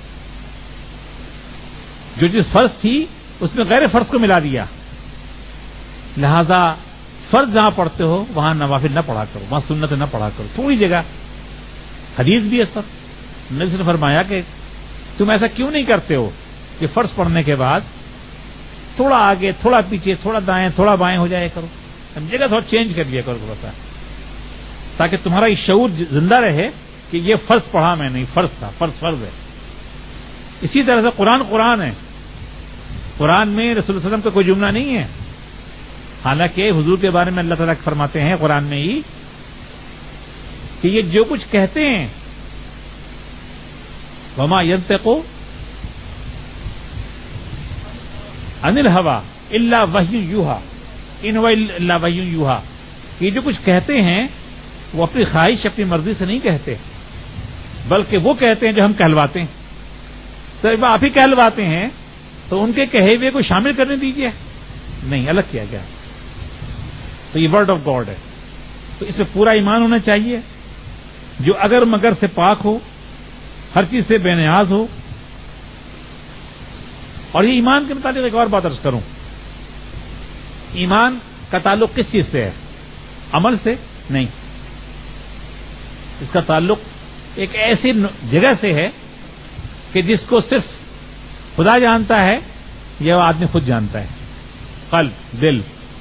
جو چیز فرض تھی اس میں غیر فرض کو ملا دیا، لہذا فرض جہاں پڑھتے ہو وہاں نوافل نہ پڑھا کرو، وہاں سنتیں نہ پڑھا کرو، تھوڑی جگہ۔ حدیث بھی اس پر نبی نے فرمایا کہ تم ایسا کیوں نہیں کرتے ہو کہ فرض پڑھنے کے بعد تھوڑا آگے، تھوڑا پیچھے، تھوڑا دائیں، تھوڑا بائیں ہو جائے کرو، جگہ تھوڑا چینج کر لیا کرو تھوڑا سا، تاکہ تمہارا یہ شعور زندہ رہے کہ یہ فرض پڑھا میں نہیں، فرض تھا، فرض ہے۔ اسی طرح سے قرآن ہے، قرآن میں رسول اللہ صلی اللہ علیہ وسلم کا کوئی جملہ نہیں ہے، حالانکہ حضور کے بارے میں اللہ تعالیٰ فرماتے ہیں قرآن میں ہی کہ یہ جو کچھ کہتے ہیں، وما ينطق عن الهوى الا وحی یوحى ان هو الا وحی یوحى، یہ جو کچھ کہتے ہیں وہ اپنی خواہش، اپنی مرضی سے نہیں کہتے، بلکہ وہ کہتے ہیں جو ہم کہلواتے ہیں۔ تو جب آپ ہی کہلواتے ہیں تو ان کے کہے ہوئے کو شامل کرنے دیجیے، نہیں، الگ کیا گیا۔ تو یہ ورڈ آف گاڈ ہے، تو اس میں پورا ایمان ہونا چاہیے، جو اگر مگر سے پاک ہو، ہر چیز سے بے نیاز ہو۔ اور یہ ایمان کے متعلق ایک اور بات عرض کروں، ایمان کا تعلق کس چیز سے ہے؟ عمل سے نہیں، اس کا تعلق ایک ایسی جگہ سے ہے کہ جس کو صرف خدا جانتا ہے یا وہ آدمی خود جانتا ہے، قلب، دل۔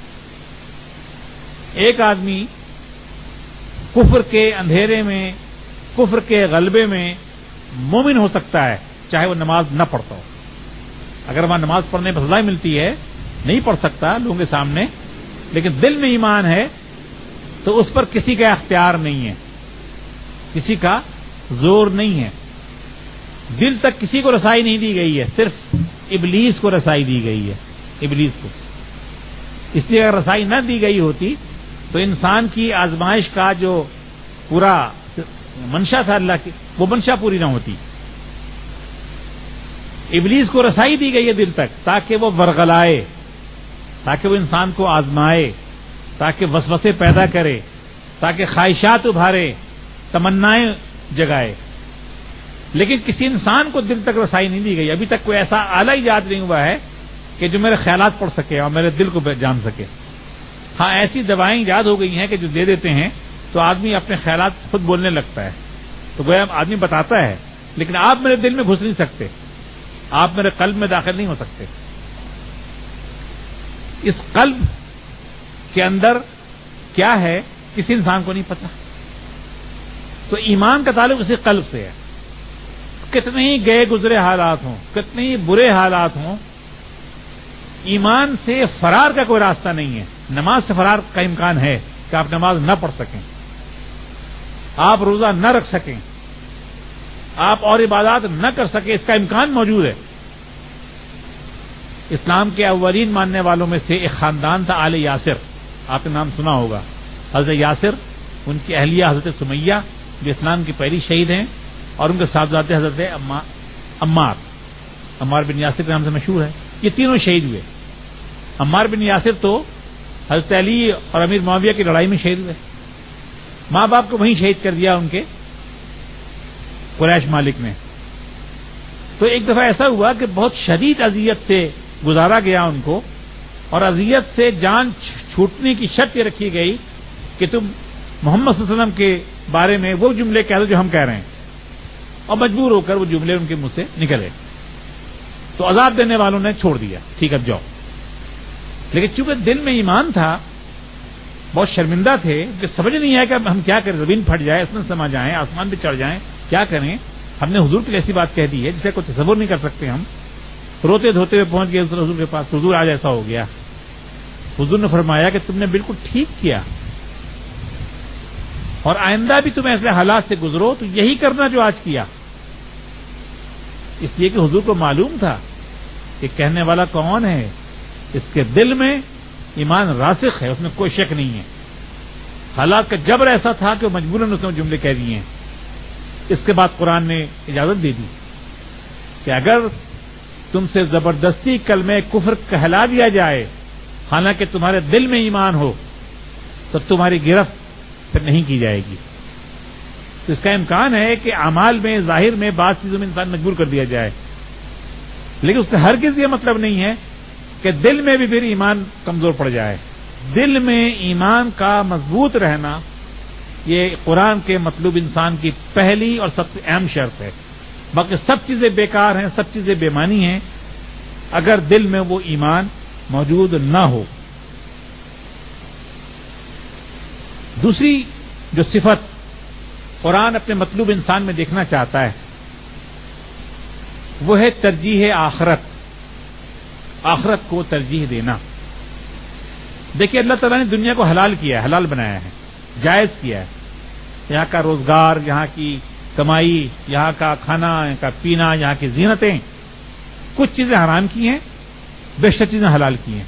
ایک آدمی کفر کے اندھیرے میں، کفر کے غلبے میں مومن ہو سکتا ہے چاہے وہ نماز نہ پڑھتا ہو۔ اگر وہاں نماز پڑھنے پر سزا ملتی ہے، نہیں پڑھ سکتا لوگوں کے سامنے، لیکن دل میں ایمان ہے تو اس پر کسی کا اختیار نہیں ہے، کسی کا زور نہیں ہے، دل تک کسی کو رسائی نہیں دی گئی ہے، صرف ابلیس کو رسائی دی گئی ہے، ابلیس کو۔ اس لیے اگر رسائی نہ دی گئی ہوتی تو انسان کی آزمائش کا جو پورا منشا تھا اللہ کی، وہ منشا پوری نہ ہوتی۔ ابلیس کو رسائی دی گئی ہے دل تک تاکہ وہ ورغلائے، تاکہ وہ انسان کو آزمائے، تاکہ وسوسے پیدا کرے، تاکہ خواہشات ابھارے، تمنائیں جگائے۔ لیکن کسی انسان کو دل تک رسائی نہیں دی گئی، ابھی تک کوئی ایسا آلہ ایجاد نہیں ہوا ہے کہ جو میرے خیالات پڑھ سکے اور میرے دل کو جان سکے۔ ہاں، ایسی دوائیں ایجاد ہو گئی ہیں کہ جو دے دیتے ہیں تو آدمی اپنے خیالات خود بولنے لگتا ہے، تو گویا آدمی بتاتا ہے، لیکن آپ میرے دل میں گھس نہیں سکتے، آپ میرے قلب میں داخل نہیں ہو سکتے۔ اس قلب کے اندر کیا ہے کسی انسان کو نہیں پتا. تو ایمان کا تعلق اسی قلب سے ہے. کتنے ہی گئے گزرے حالات ہوں, کتنے ہی برے حالات ہوں, ایمان سے فرار کا کوئی راستہ نہیں ہے. نماز سے فرار کا امکان ہے کہ آپ نماز نہ پڑھ سکیں, آپ روزہ نہ رکھ سکیں, آپ اور عبادات نہ کر سکیں, اس کا امکان موجود ہے. اسلام کے اولین ماننے والوں میں سے ایک خاندان تھا آل یاسر, آپ نے نام سنا ہوگا. حضرت یاسر, ان کی اہلیہ حضرت سمیہ جو اسلام کی پہلی شہید ہیں, اور ان کے صاحبزادے حضرت عمار بن یاسر کے نام سے مشہور ہے. یہ تینوں شہید ہوئے. عمار بن یاسر تو حضرت علی اور امیر معاویہ کی لڑائی میں شہید ہوئے. ماں باپ کو وہیں شہید کر دیا ان کے قریش مالک نے. تو ایک دفعہ ایسا ہوا کہ بہت شدید اذیت سے گزارا گیا ان کو, اور اذیت سے جان چھوٹنے کی شرط یہ رکھی گئی کہ تم محمد صلی اللہ علیہ وسلم کے بارے میں وہ جملے کہہ دو جو ہم کہہ رہے ہیں, اور مجبور ہو کر وہ جملے ان کے منہ سے نکلے. تو عذاب دینے والوں نے چھوڑ دیا, ٹھیک اب جاؤ. لیکن چونکہ دل میں ایمان تھا, بہت شرمندہ تھے, کہ سمجھ نہیں آیا کہ ہم کیا کریں, زمین پھٹ جائے, اس میں سما جائیں, آسمان پہ چڑھ جائیں, کیا کریں. ہم نے حضور کی ایسی بات کہہ دی ہے جسے کوئی تصور نہیں کر سکتے. ہم روتے دھوتے ہوئے پہنچ گئے حضور کے پاس. حضور آج ایسا ہو گیا. حضور نے فرمایا کہ تم نے بالکل ٹھیک کیا, اور آئندہ بھی تم ایسے حالات سے گزرو تو یہی کرنا جو آج کیا. اس لیے کہ حضور کو معلوم تھا کہ کہنے والا کون ہے, اس کے دل میں ایمان راسخ ہے, اس میں کوئی شک نہیں ہے. حالات کا جبر ایسا تھا کہ وہ مجبوراً اس نے جملے کہہ دیے ہیں. اس کے بعد قرآن نے اجازت دے دی کہ اگر تم سے زبردستی کلمہ کفر کہلا دیا جائے حالانکہ تمہارے دل میں ایمان ہو, تو تمہاری گرفت پھر نہیں کی جائے گی. تو اس کا امکان ہے کہ اعمال میں, ظاہر میں بعض چیزوں میں انسان مجبور کر دیا جائے, لیکن اس کا ہرگز یہ مطلب نہیں ہے کہ دل میں بھی پھر ایمان کمزور پڑ جائے. دل میں ایمان کا مضبوط رہنا یہ قرآن کے مطلوب انسان کی پہلی اور سب سے اہم شرط ہے. باقی سب چیزیں بیکار ہیں, سب چیزیں بے معنی ہیں اگر دل میں وہ ایمان موجود نہ ہو. دوسری جو صفت قرآن اپنے مطلوب انسان میں دیکھنا چاہتا ہے وہ ہے ترجیح آخرت, آخرت کو ترجیح دینا. دیکھیے اللہ تعالیٰ نے دنیا کو حلال کیا ہے, حلال بنایا ہے, جائز کیا ہے. یہاں کا روزگار, یہاں کی کمائی, یہاں کا کھانا, یہاں کا پینا, یہاں کی زینتیں, کچھ چیزیں حرام کی ہیں, بیشتر چیزیں حلال کی ہیں.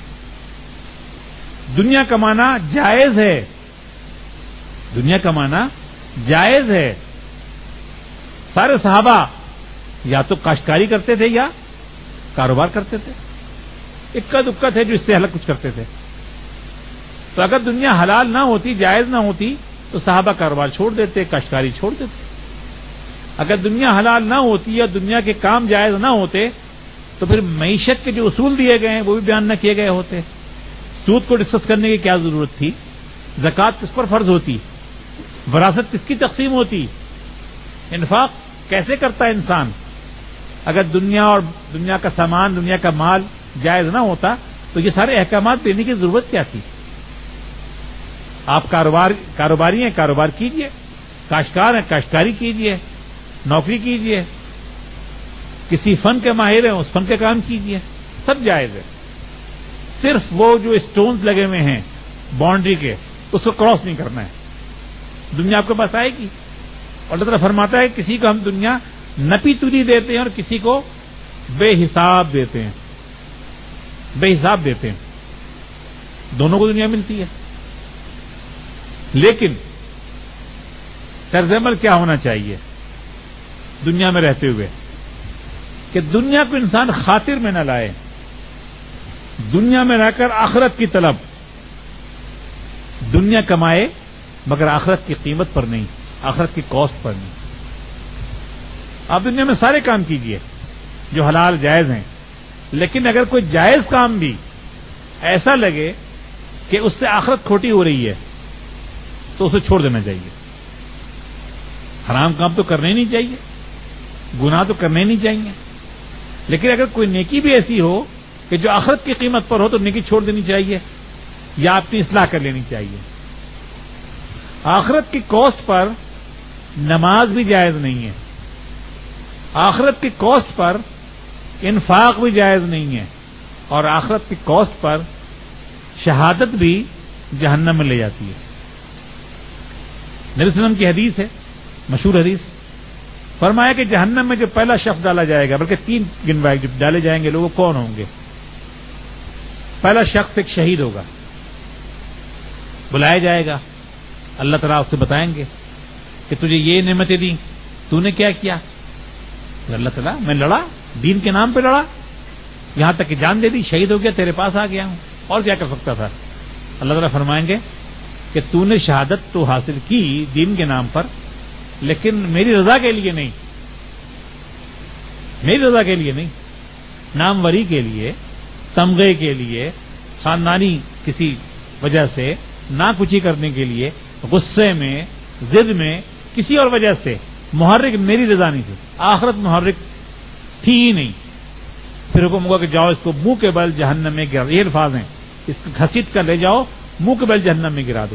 دنیا کمانا جائز ہے, دنیا کمانا جائز ہے. سارے صحابہ یا تو کاشتکاری کرتے تھے یا کاروبار کرتے تھے, اکا دکا تھے جو اس سے الگ کچھ کرتے تھے. تو اگر دنیا حلال نہ ہوتی, جائز نہ ہوتی, تو صحابہ کاروبار چھوڑ دیتے, کاشتکاری چھوڑ دیتے. اگر دنیا حلال نہ ہوتی یا دنیا کے کام جائز نہ ہوتے تو پھر معیشت کے جو اصول دیے گئے ہیں وہ بھی بیان نہ کیے گئے ہوتے. سود کو ڈسکس کرنے کی کیا ضرورت تھی, زکوٰۃ کس پر فرض ہوتی, وراثت کس کی تقسیم ہوتی, انفاق کیسے کرتا ہے انسان. اگر دنیا اور دنیا کا سامان, دنیا کا مال جائز نہ ہوتا تو یہ سارے احکامات دینے کی ضرورت کیا تھی. آپ کاروباری ہیں, کاروبار کیجئے, کاشتکار ہیں, کاشتکاری کیجئے, نوکری کیجئے, کسی فن کے ماہر ہیں, اس فن کے کام کیجئے, سب جائز ہے. صرف وہ جو اسٹونز لگے ہوئے ہیں باؤنڈری کے, اس کو کراس نہیں کرنا ہے. دنیا آپ کے پاس آئے گی. اور اللہ تعالیٰ فرماتا ہے کسی کو ہم دنیا نپی تلی دیتے ہیں اور کسی کو بے حساب دیتے ہیں, بے حساب دیتے ہیں. دونوں کو دنیا ملتی ہے. لیکن طرز عمل کیا ہونا چاہیے دنیا میں رہتے ہوئے کہ دنیا کو انسان خاطر میں نہ لائے. دنیا میں رہ کر آخرت کی طلب, دنیا کمائے مگر آخرت کی قیمت پر نہیں, آخرت کی کاسٹ پر نہیں. آپ دنیا میں سارے کام کیجئے جو حلال جائز ہیں, لیکن اگر کوئی جائز کام بھی ایسا لگے کہ اس سے آخرت کھوٹی ہو رہی ہے تو اسے چھوڑ دینا چاہیے. حرام کام تو کرنے ہی نہیں چاہیے, گناہ تو کرنے ہی نہیں چاہیے. لیکن اگر کوئی نیکی بھی ایسی ہو کہ جو آخرت کی قیمت پر ہو تو نیکی چھوڑ دینی چاہیے. یا اپنی اصلاح کر لینی چاہیے. آخرت کی کوسٹ پر نماز بھی جائز نہیں ہے, آخرت کی کوسٹ پر انفاق بھی جائز نہیں ہے, اور آخرت کی کوسٹ پر شہادت بھی جہنم میں لے جاتی ہے. نبی صلی اللہ علیہ وسلم کی حدیث ہے, مشہور حدیث, فرمایا کہ جہنم میں جو پہلا شخص ڈالا جائے گا, بلکہ 3 گنوائے جو ڈالے جائیں گے لوگ, وہ کون ہوں گے؟ پہلا شخص ایک شہید ہوگا, بلایا جائے گا, اللہ تعالیٰ اس سے بتائیں گے کہ تجھے یہ نعمتیں دیں, تو نے کیا کیا؟ اللہ تعالیٰ, میں لڑا, دین کے نام پہ لڑا, یہاں تک کہ جان دے دی, شہید ہو گیا, تیرے پاس آ گیا ہوں, اور کیا کر سکتا تھا؟ اللہ تعالیٰ فرمائیں گے کہ تو نے شہادت تو حاصل کی دین کے نام پر, لیکن میری رضا کے لیے نہیں, میری رضا کے لیے نہیں, ناموری کے لیے, تمغے کے لیے, خاندانی کسی وجہ سے ناکچی کرنے کے لیے, غصے میں, ضد میں, کسی اور وجہ سے محرک میری رضا نہیں تھی, آخرت محرک تھی ہی نہیں. پھر حکم ہوگا کہ جاؤ اس کو منہ کے بل جہنم میں گرا, یہ الفاظ ہیں, اس کو گھسیٹ کر لے جاؤ, منہ کے بل جہنم میں گرا دو.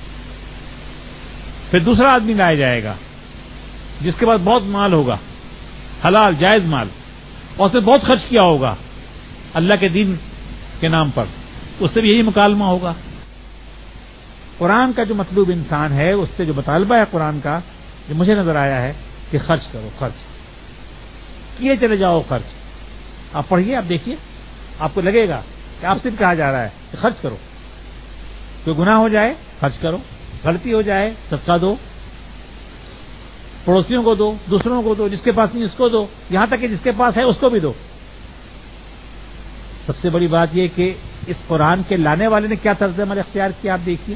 پھر دوسرا آدمی لایا جائے گا جس کے پاس بہت مال ہوگا, حلال جائز مال, اور اس نے بہت خرچ کیا ہوگا اللہ کے دین کے نام پر, اس سے بھی یہی مکالمہ ہوگا. قرآن کا جو مطلوب انسان ہے, اس سے جو مطالبہ ہے قرآن کا, جو مجھے نظر آیا ہے کہ خرچ کرو, خرچ کیے چلے جاؤ, خرچ. آپ پڑھیے, آپ دیکھیے, آپ کو لگے گا کہ آپ سے بھی کہا جا رہا ہے کہ خرچ کرو. کوئی گناہ ہو جائے خرچ کرو, غلطی ہو جائے صدقہ دو, پڑوسیوں کو دو, دوسروں کو دو, جس کے پاس نہیں اس کو دو, یہاں تک کہ جس کے پاس ہے اس کو بھی دو. سب سے بڑی بات یہ کہ اس قرآن کے لانے والے نے کیا طرز عمل اختیار کیا, آپ دیکھیے.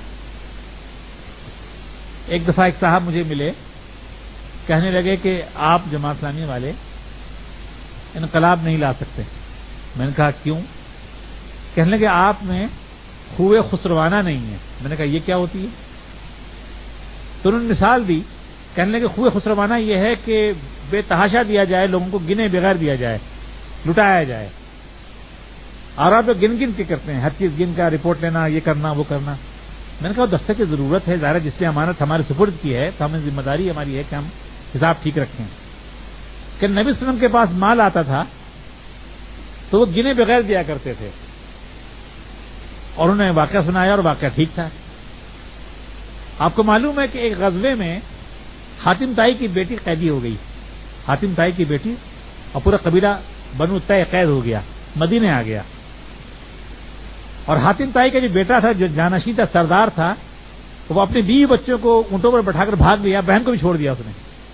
ایک دفعہ ایک صاحب مجھے ملے, کہنے لگے کہ آپ جماعت اسلامی والے انقلاب نہیں لا سکتے. میں نے کہا کیوں؟ کہنے لگے آپ میں خوئے خسروانہ نہیں ہے. میں نے کہا یہ کیا ہوتی ہے؟ تو انہوں نے مثال دی, کہنے لگے خوئے خسروانہ یہ ہے کہ بے تحاشا دیا جائے, لوگوں کو گنے بغیر دیا جائے, لٹایا جائے, اور آپ لوگ گن گن کے کرتے ہیں, ہر چیز گن کا رپورٹ لینا, یہ کرنا وہ کرنا. میں نے کہا دفتر کی ضرورت ہے, ظاہر جس نے امانت ہمارے سپرد کی ہے تو ہمیں ذمہ داری ہماری ہے کہ ہم حساب ٹھیک رکھیں. کہ نبی صلی اللہ علیہ وسلم کے پاس مال آتا تھا تو وہ گنے بغیر دیا کرتے تھے, اور انہوں نے واقعہ سنایا اور واقعہ ٹھیک تھا. آپ کو معلوم ہے کہ ایک غزوے میں حاتم طائی کی بیٹی قیدی ہو گئی, حاتم طائی کی بیٹی, اور پورا قبیلہ بنو طے قید ہو گیا, مدینے آ گیا. اور حاتم طائی کا جو بیٹا تھا, جو جانشین تھا, سردار تھا, وہ اپنے بیوی بچوں کو اونٹوں پر بٹھا کر بھاگ لیا, بہن کو بھی چھوڑ دیا اس نے.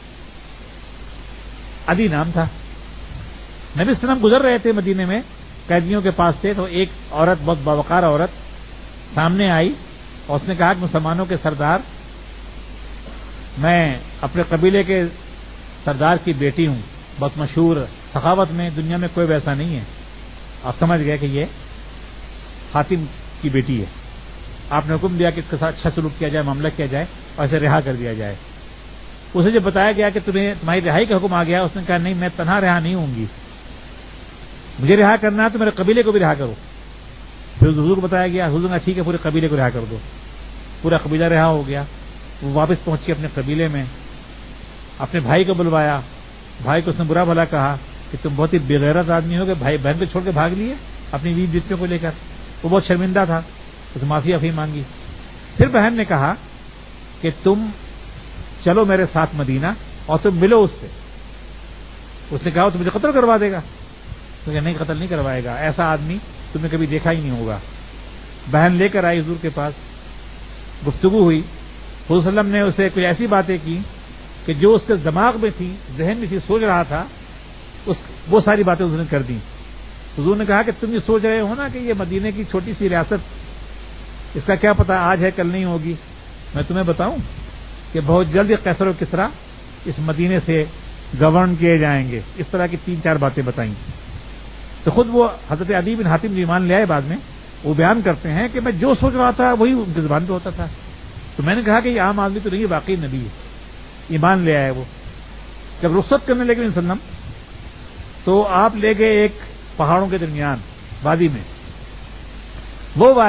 عدی نام تھا. نبی صلی اللہ علیہ وسلم گزر رہے تھے مدینے میں قیدیوں کے پاس سے, تو ایک عورت, بہت باوقار عورت, سامنے آئی اور اس نے کہا کہ مسلمانوں کے سردار, میں اپنے قبیلے کے سردار کی بیٹی ہوں, بہت مشہور, سخاوت میں دنیا میں کوئی ویسا نہیں ہے. آپ سمجھ گئے کہ یہ حاتم کی بیٹی ہے. آپ نے حکم دیا کہ اس کے ساتھ اچھا سلوک کیا جائے, معاملہ کیا جائے, اور اسے رہا کر دیا جائے. اسے جب بتایا گیا کہ تمہاری رہائی کا حکم آ گیا, اس نے کہا نہیں, میں تنہا رہا نہیں ہوں گی, مجھے رہا کرنا ہے تو میرے قبیلے کو بھی رہا کرو. پھر حضور کو بتایا گیا, حضور نے ٹھیک ہے پورے قبیلے کو رہا کر دو. پورا قبیلہ رہا ہو گیا. وہ واپس پہنچی اپنے قبیلے میں, اپنے بھائی کو بلوایا. بھائی کو اس نے برا بھلا کہا کہ تم بہت ہی بےغیرت آدمی ہو, کہ بھائی بہن کو چھوڑ کے بھاگ لیے اپنی بیوی بچوں کو لے کر. وہ بہت شرمندہ تھا, اس نے معافی مانگی. پھر بہن نے کہا کہ تم چلو میرے ساتھ مدینہ اور تم ملو اس سے. اس نے کہا تو مجھے قتل کروا دے گا. تو کہ نہیں, قتل نہیں کروائے گا, ایسا آدمی تم نے کبھی دیکھا ہی نہیں ہوگا. بہن لے کر آئی حضور کے پاس, گفتگو ہوئی. حضور صلی اللہ علیہ وسلم نے اسے کوئی ایسی باتیں کی کہ جو اس کے دماغ میں تھی, ذہن میں تھی, سوچ رہا تھا, وہ ساری باتیں اس نے کر دی. حضور نے کہا کہ تم یہ سوچ رہے ہو نا کہ یہ مدینے کی چھوٹی سی ریاست, اس کا کیا پتا آج ہے کل نہیں ہوگی. میں تمہیں بتاؤں کہ بہت جلد قیصر و کسریٰ اس مدینے سے گورن کیے جائیں گے. اس طرح کی 3-4 باتیں بتائیں. تو خود وہ حضرت عدی بن حاتم جو ایمان لے آئے بعد میں, وہ بیان کرتے ہیں کہ میں جو سوچ رہا تھا وہی ان کی زبان پہ ہوتا تھا. تو میں نے کہا کہ یہ عام آدمی تو نہیں, واقعی نبی ہے, ایمان لے آئے. وہ جب رخصت کرنے لگے وسلم, تو آپ لے گئے ایک پہاڑوں کے درمیان وادی میں. وہ وادی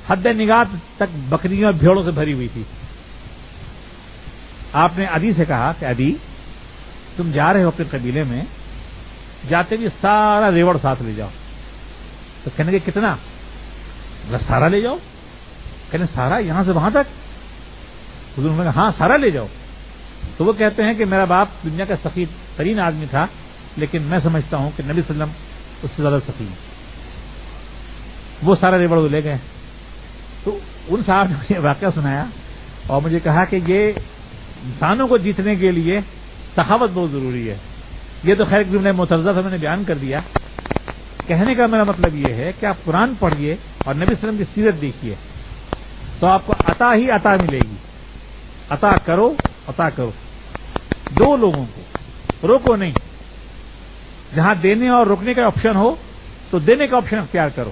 حد نگاہ تک بکریوں اور بھیڑوں سے بھری ہوئی تھی. آپ نے عدی سے کہا کہ عدی تم جا رہے ہو اپنے قبیلے میں, جاتے بھی سارا ریوڑ ساتھ لے جاؤ. تو کہنے کہ کتنا؟ سارا لے جاؤ. کہنے سارا یہاں سے وہاں تک؟ حضور نے کہا ہاں سارا لے جاؤ. تو وہ کہتے ہیں کہ میرا باپ دنیا کا سخی ترین آدمی تھا, لیکن میں سمجھتا ہوں کہ نبی صلی اللہ علیہ وسلم اس سے زیادہ سخی ہیں. وہ سارا ریوڑ لے گئے. تو ان صاحب نے مجھے واقعہ سنایا اور مجھے کہا کہ یہ انسانوں کو جیتنے کے لیے سخاوت بہت ضروری ہے. یہ تو خیر جملہ معترضہ سے میں نے بیان کر دیا. کہنے کا میرا مطلب یہ ہے کہ آپ قرآن پڑھیے اور نبی صلی اللہ علیہ وسلم کی سیرت دیکھیے تو آپ کو عطا ہی عطا ملے گی. عطا کرو, عطا کرو. دو لوگوں کو روکو نہیں. جہاں دینے اور روکنے کا آپشن ہو تو دینے کا آپشن اختیار کرو.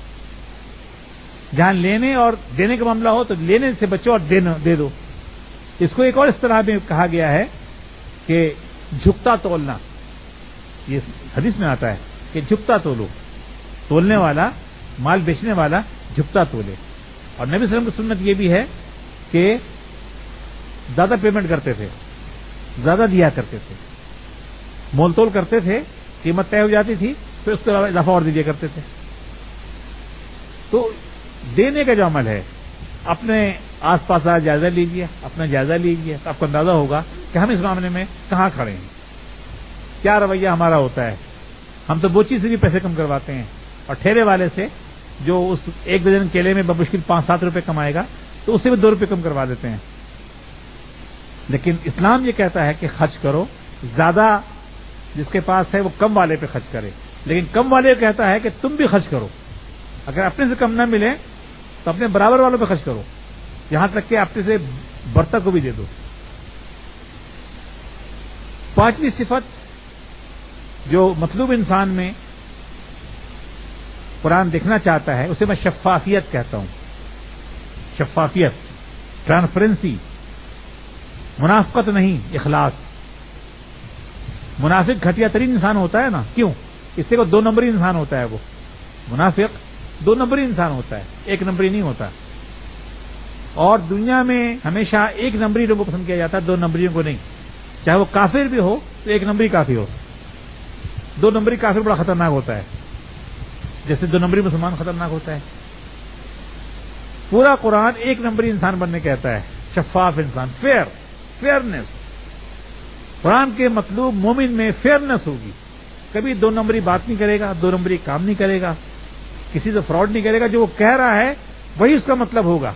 جہاں لینے اور دینے کا معاملہ ہو تو لینے سے بچو اور دے دو. اس کو ایک اور اصطلاح میں کہا گیا ہے کہ جھکتا تولنا. یہ حدیث میں آتا ہے کہ جھکتا تولو. تولنے والا, مال بیچنے والا جھکتا تولے. اور نبی صلی اللہ علیہ وسلم کی سنت یہ بھی ہے کہ زیادہ پیمنٹ کرتے تھے, زیادہ دیا کرتے تھے, مول تول کرتے تھے, قیمت طے ہو جاتی تھی پھر اس کے علاوہ اضافہ اور دیا کرتے تھے. تو دینے کا جو عمل ہے اپنے آس پاس جائزہ لیجیے, اپنا جائزہ لیجیے تو آپ کو اندازہ ہوگا کہ ہم اس معاملے میں کہاں کھڑے ہیں, کیا رویہ ہمارا ہوتا ہے. ہم تو بوچی سے بھی پیسے کم کرواتے ہیں اور ٹھیلے والے سے جو اس ایک درجن کیلے میں بمشکل 5-7 روپے کمائے گا تو اس سے بھی 2 روپے کم کروا دیتے ہیں. لیکن اسلام یہ کہتا ہے کہ خرچ کرو, زیادہ جس کے پاس ہے وہ کم والے پہ خرچ کرے, لیکن کم والے کو کہتا ہے کہ تم بھی خرچ کرو. اگر اپنے سے کم نہ ملے تو اپنے برابر والوں پہ خرچ کرو, یہاں تک کہ اپنے سے برتر کو بھی دے دو. پانچویں صفت جو مطلوب انسان میں قرآن دیکھنا چاہتا ہے اسے میں شفافیت کہتا ہوں. شفافیت, ٹرانسپیرنسی, منافقت نہیں, اخلاص. منافق گھٹیا ترین انسان ہوتا ہے نا, کیوں؟ اس سے وہ 2 نمبری انسان ہوتا ہے. وہ منافق 2 نمبری انسان ہوتا ہے, 1 نمبری نہیں ہوتا. اور دنیا میں ہمیشہ 1 نمبری لوگوں کو پسند کیا جاتا ہے, 2 نمبریوں کو نہیں. چاہے وہ کافر بھی ہو تو 1 نمبری کافی ہو. 2 نمبری کافر بڑا خطرناک ہوتا ہے, جیسے 2 نمبری مسلمان خطرناک ہوتا ہے. پورا قرآن 1 نمبری انسان بننے کہتا ہے, شفاف انسان, فیئرنیس. قرآن کے مطلوب مومن میں فیئرنیس ہوگی. کبھی 2 نمبری بات نہیں کرے گا, 2 نمبری کام نہیں کرے گا, کسی سے فراڈ نہیں کرے گا. جو وہ کہہ رہا ہے وہی اس کا مطلب ہوگا.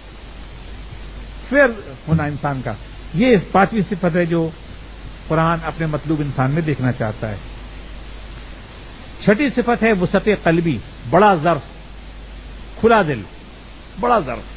فیئر ہونا انسان کا, یہ 5ویں صفت ہے جو قرآن اپنے مطلوب انسان میں دیکھنا چاہتا ہے. 6ٹھی صفت ہے وسعت قلبی, بڑا ظرف, کھلا دل, بڑا ظرف.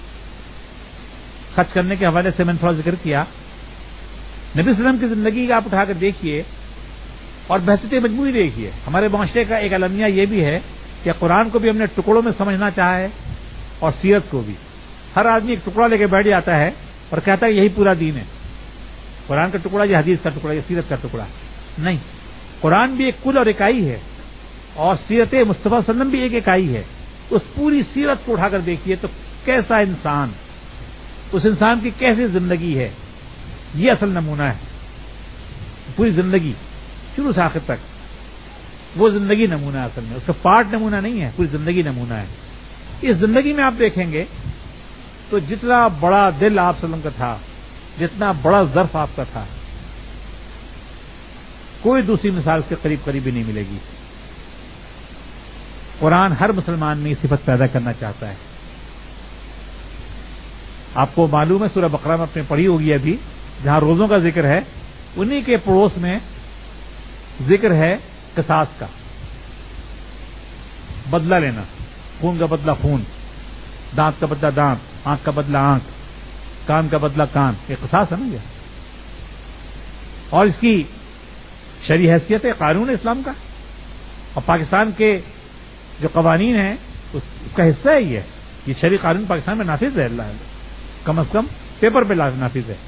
خرچ کرنے کے حوالے سے میں نے تھوڑا ذکر کیا. نبی صلی اللہ علیہ وسلم کی زندگی کا آپ اٹھا کر دیکھیے اور بحثیت مجموعی دیکھیے. ہمارے معاشرے کا ایک المیہ یہ بھی ہے کہ قرآن کو بھی ہم نے ٹکڑوں میں سمجھنا چاہا ہے اور سیرت کو بھی. ہر آدمی ایک ٹکڑا لے کے بیٹھ جاتا ہے اور کہتا ہے یہی پورا دین ہے. قرآن کا ٹکڑا, یہ حدیث کا ٹکڑا, یہ سیرت کا ٹکڑا نہیں. قرآن بھی ایک کل اور اکائی ہے اور سیرت مصطفیٰ صلی اللہ علیہ وسلم بھی ایک اکائی ہے. اس پوری سیرت کو اٹھا کر دیکھیے تو کیسا انسان, اس انسان کی کیسی زندگی ہے, یہ اصل نمونہ ہے. پوری زندگی شروع سے آخر تک وہ زندگی نمونہ ہے. اصل میں اس کا پارٹ نمونہ نہیں ہے, پوری زندگی نمونہ ہے. اس زندگی میں آپ دیکھیں گے تو جتنا بڑا دل آپ صلی اللہ علیہ وسلم کا تھا, جتنا بڑا ظرف آپ کا تھا, کوئی دوسری مثال اس کے قریب قریب بھی نہیں ملے گی. قرآن ہر مسلمان میں یہ صفت پیدا کرنا چاہتا ہے. آپ کو معلوم ہے سورہ بقرہ میں اپنے پڑھی ہوگی ابھی, جہاں روزوں کا ذکر ہے, انہی کے پڑوس میں ذکر ہے قصاص کا, بدلہ لینا. خون کا بدلہ خون, دانت کا بدلہ دانت, آنکھ کا بدلہ آنکھ, کان کا بدلہ کان. یہ قصاص ہے نا یہ, اور اس کی شرعی حیثیت ہے قانون اسلام کا. اور پاکستان کے جو قوانین ہیں اس کا حصہ ہے یہ شرعی قانون پاکستان میں نافذ ہے. اللہ کم از کم پیپر پہ نافذ ہے.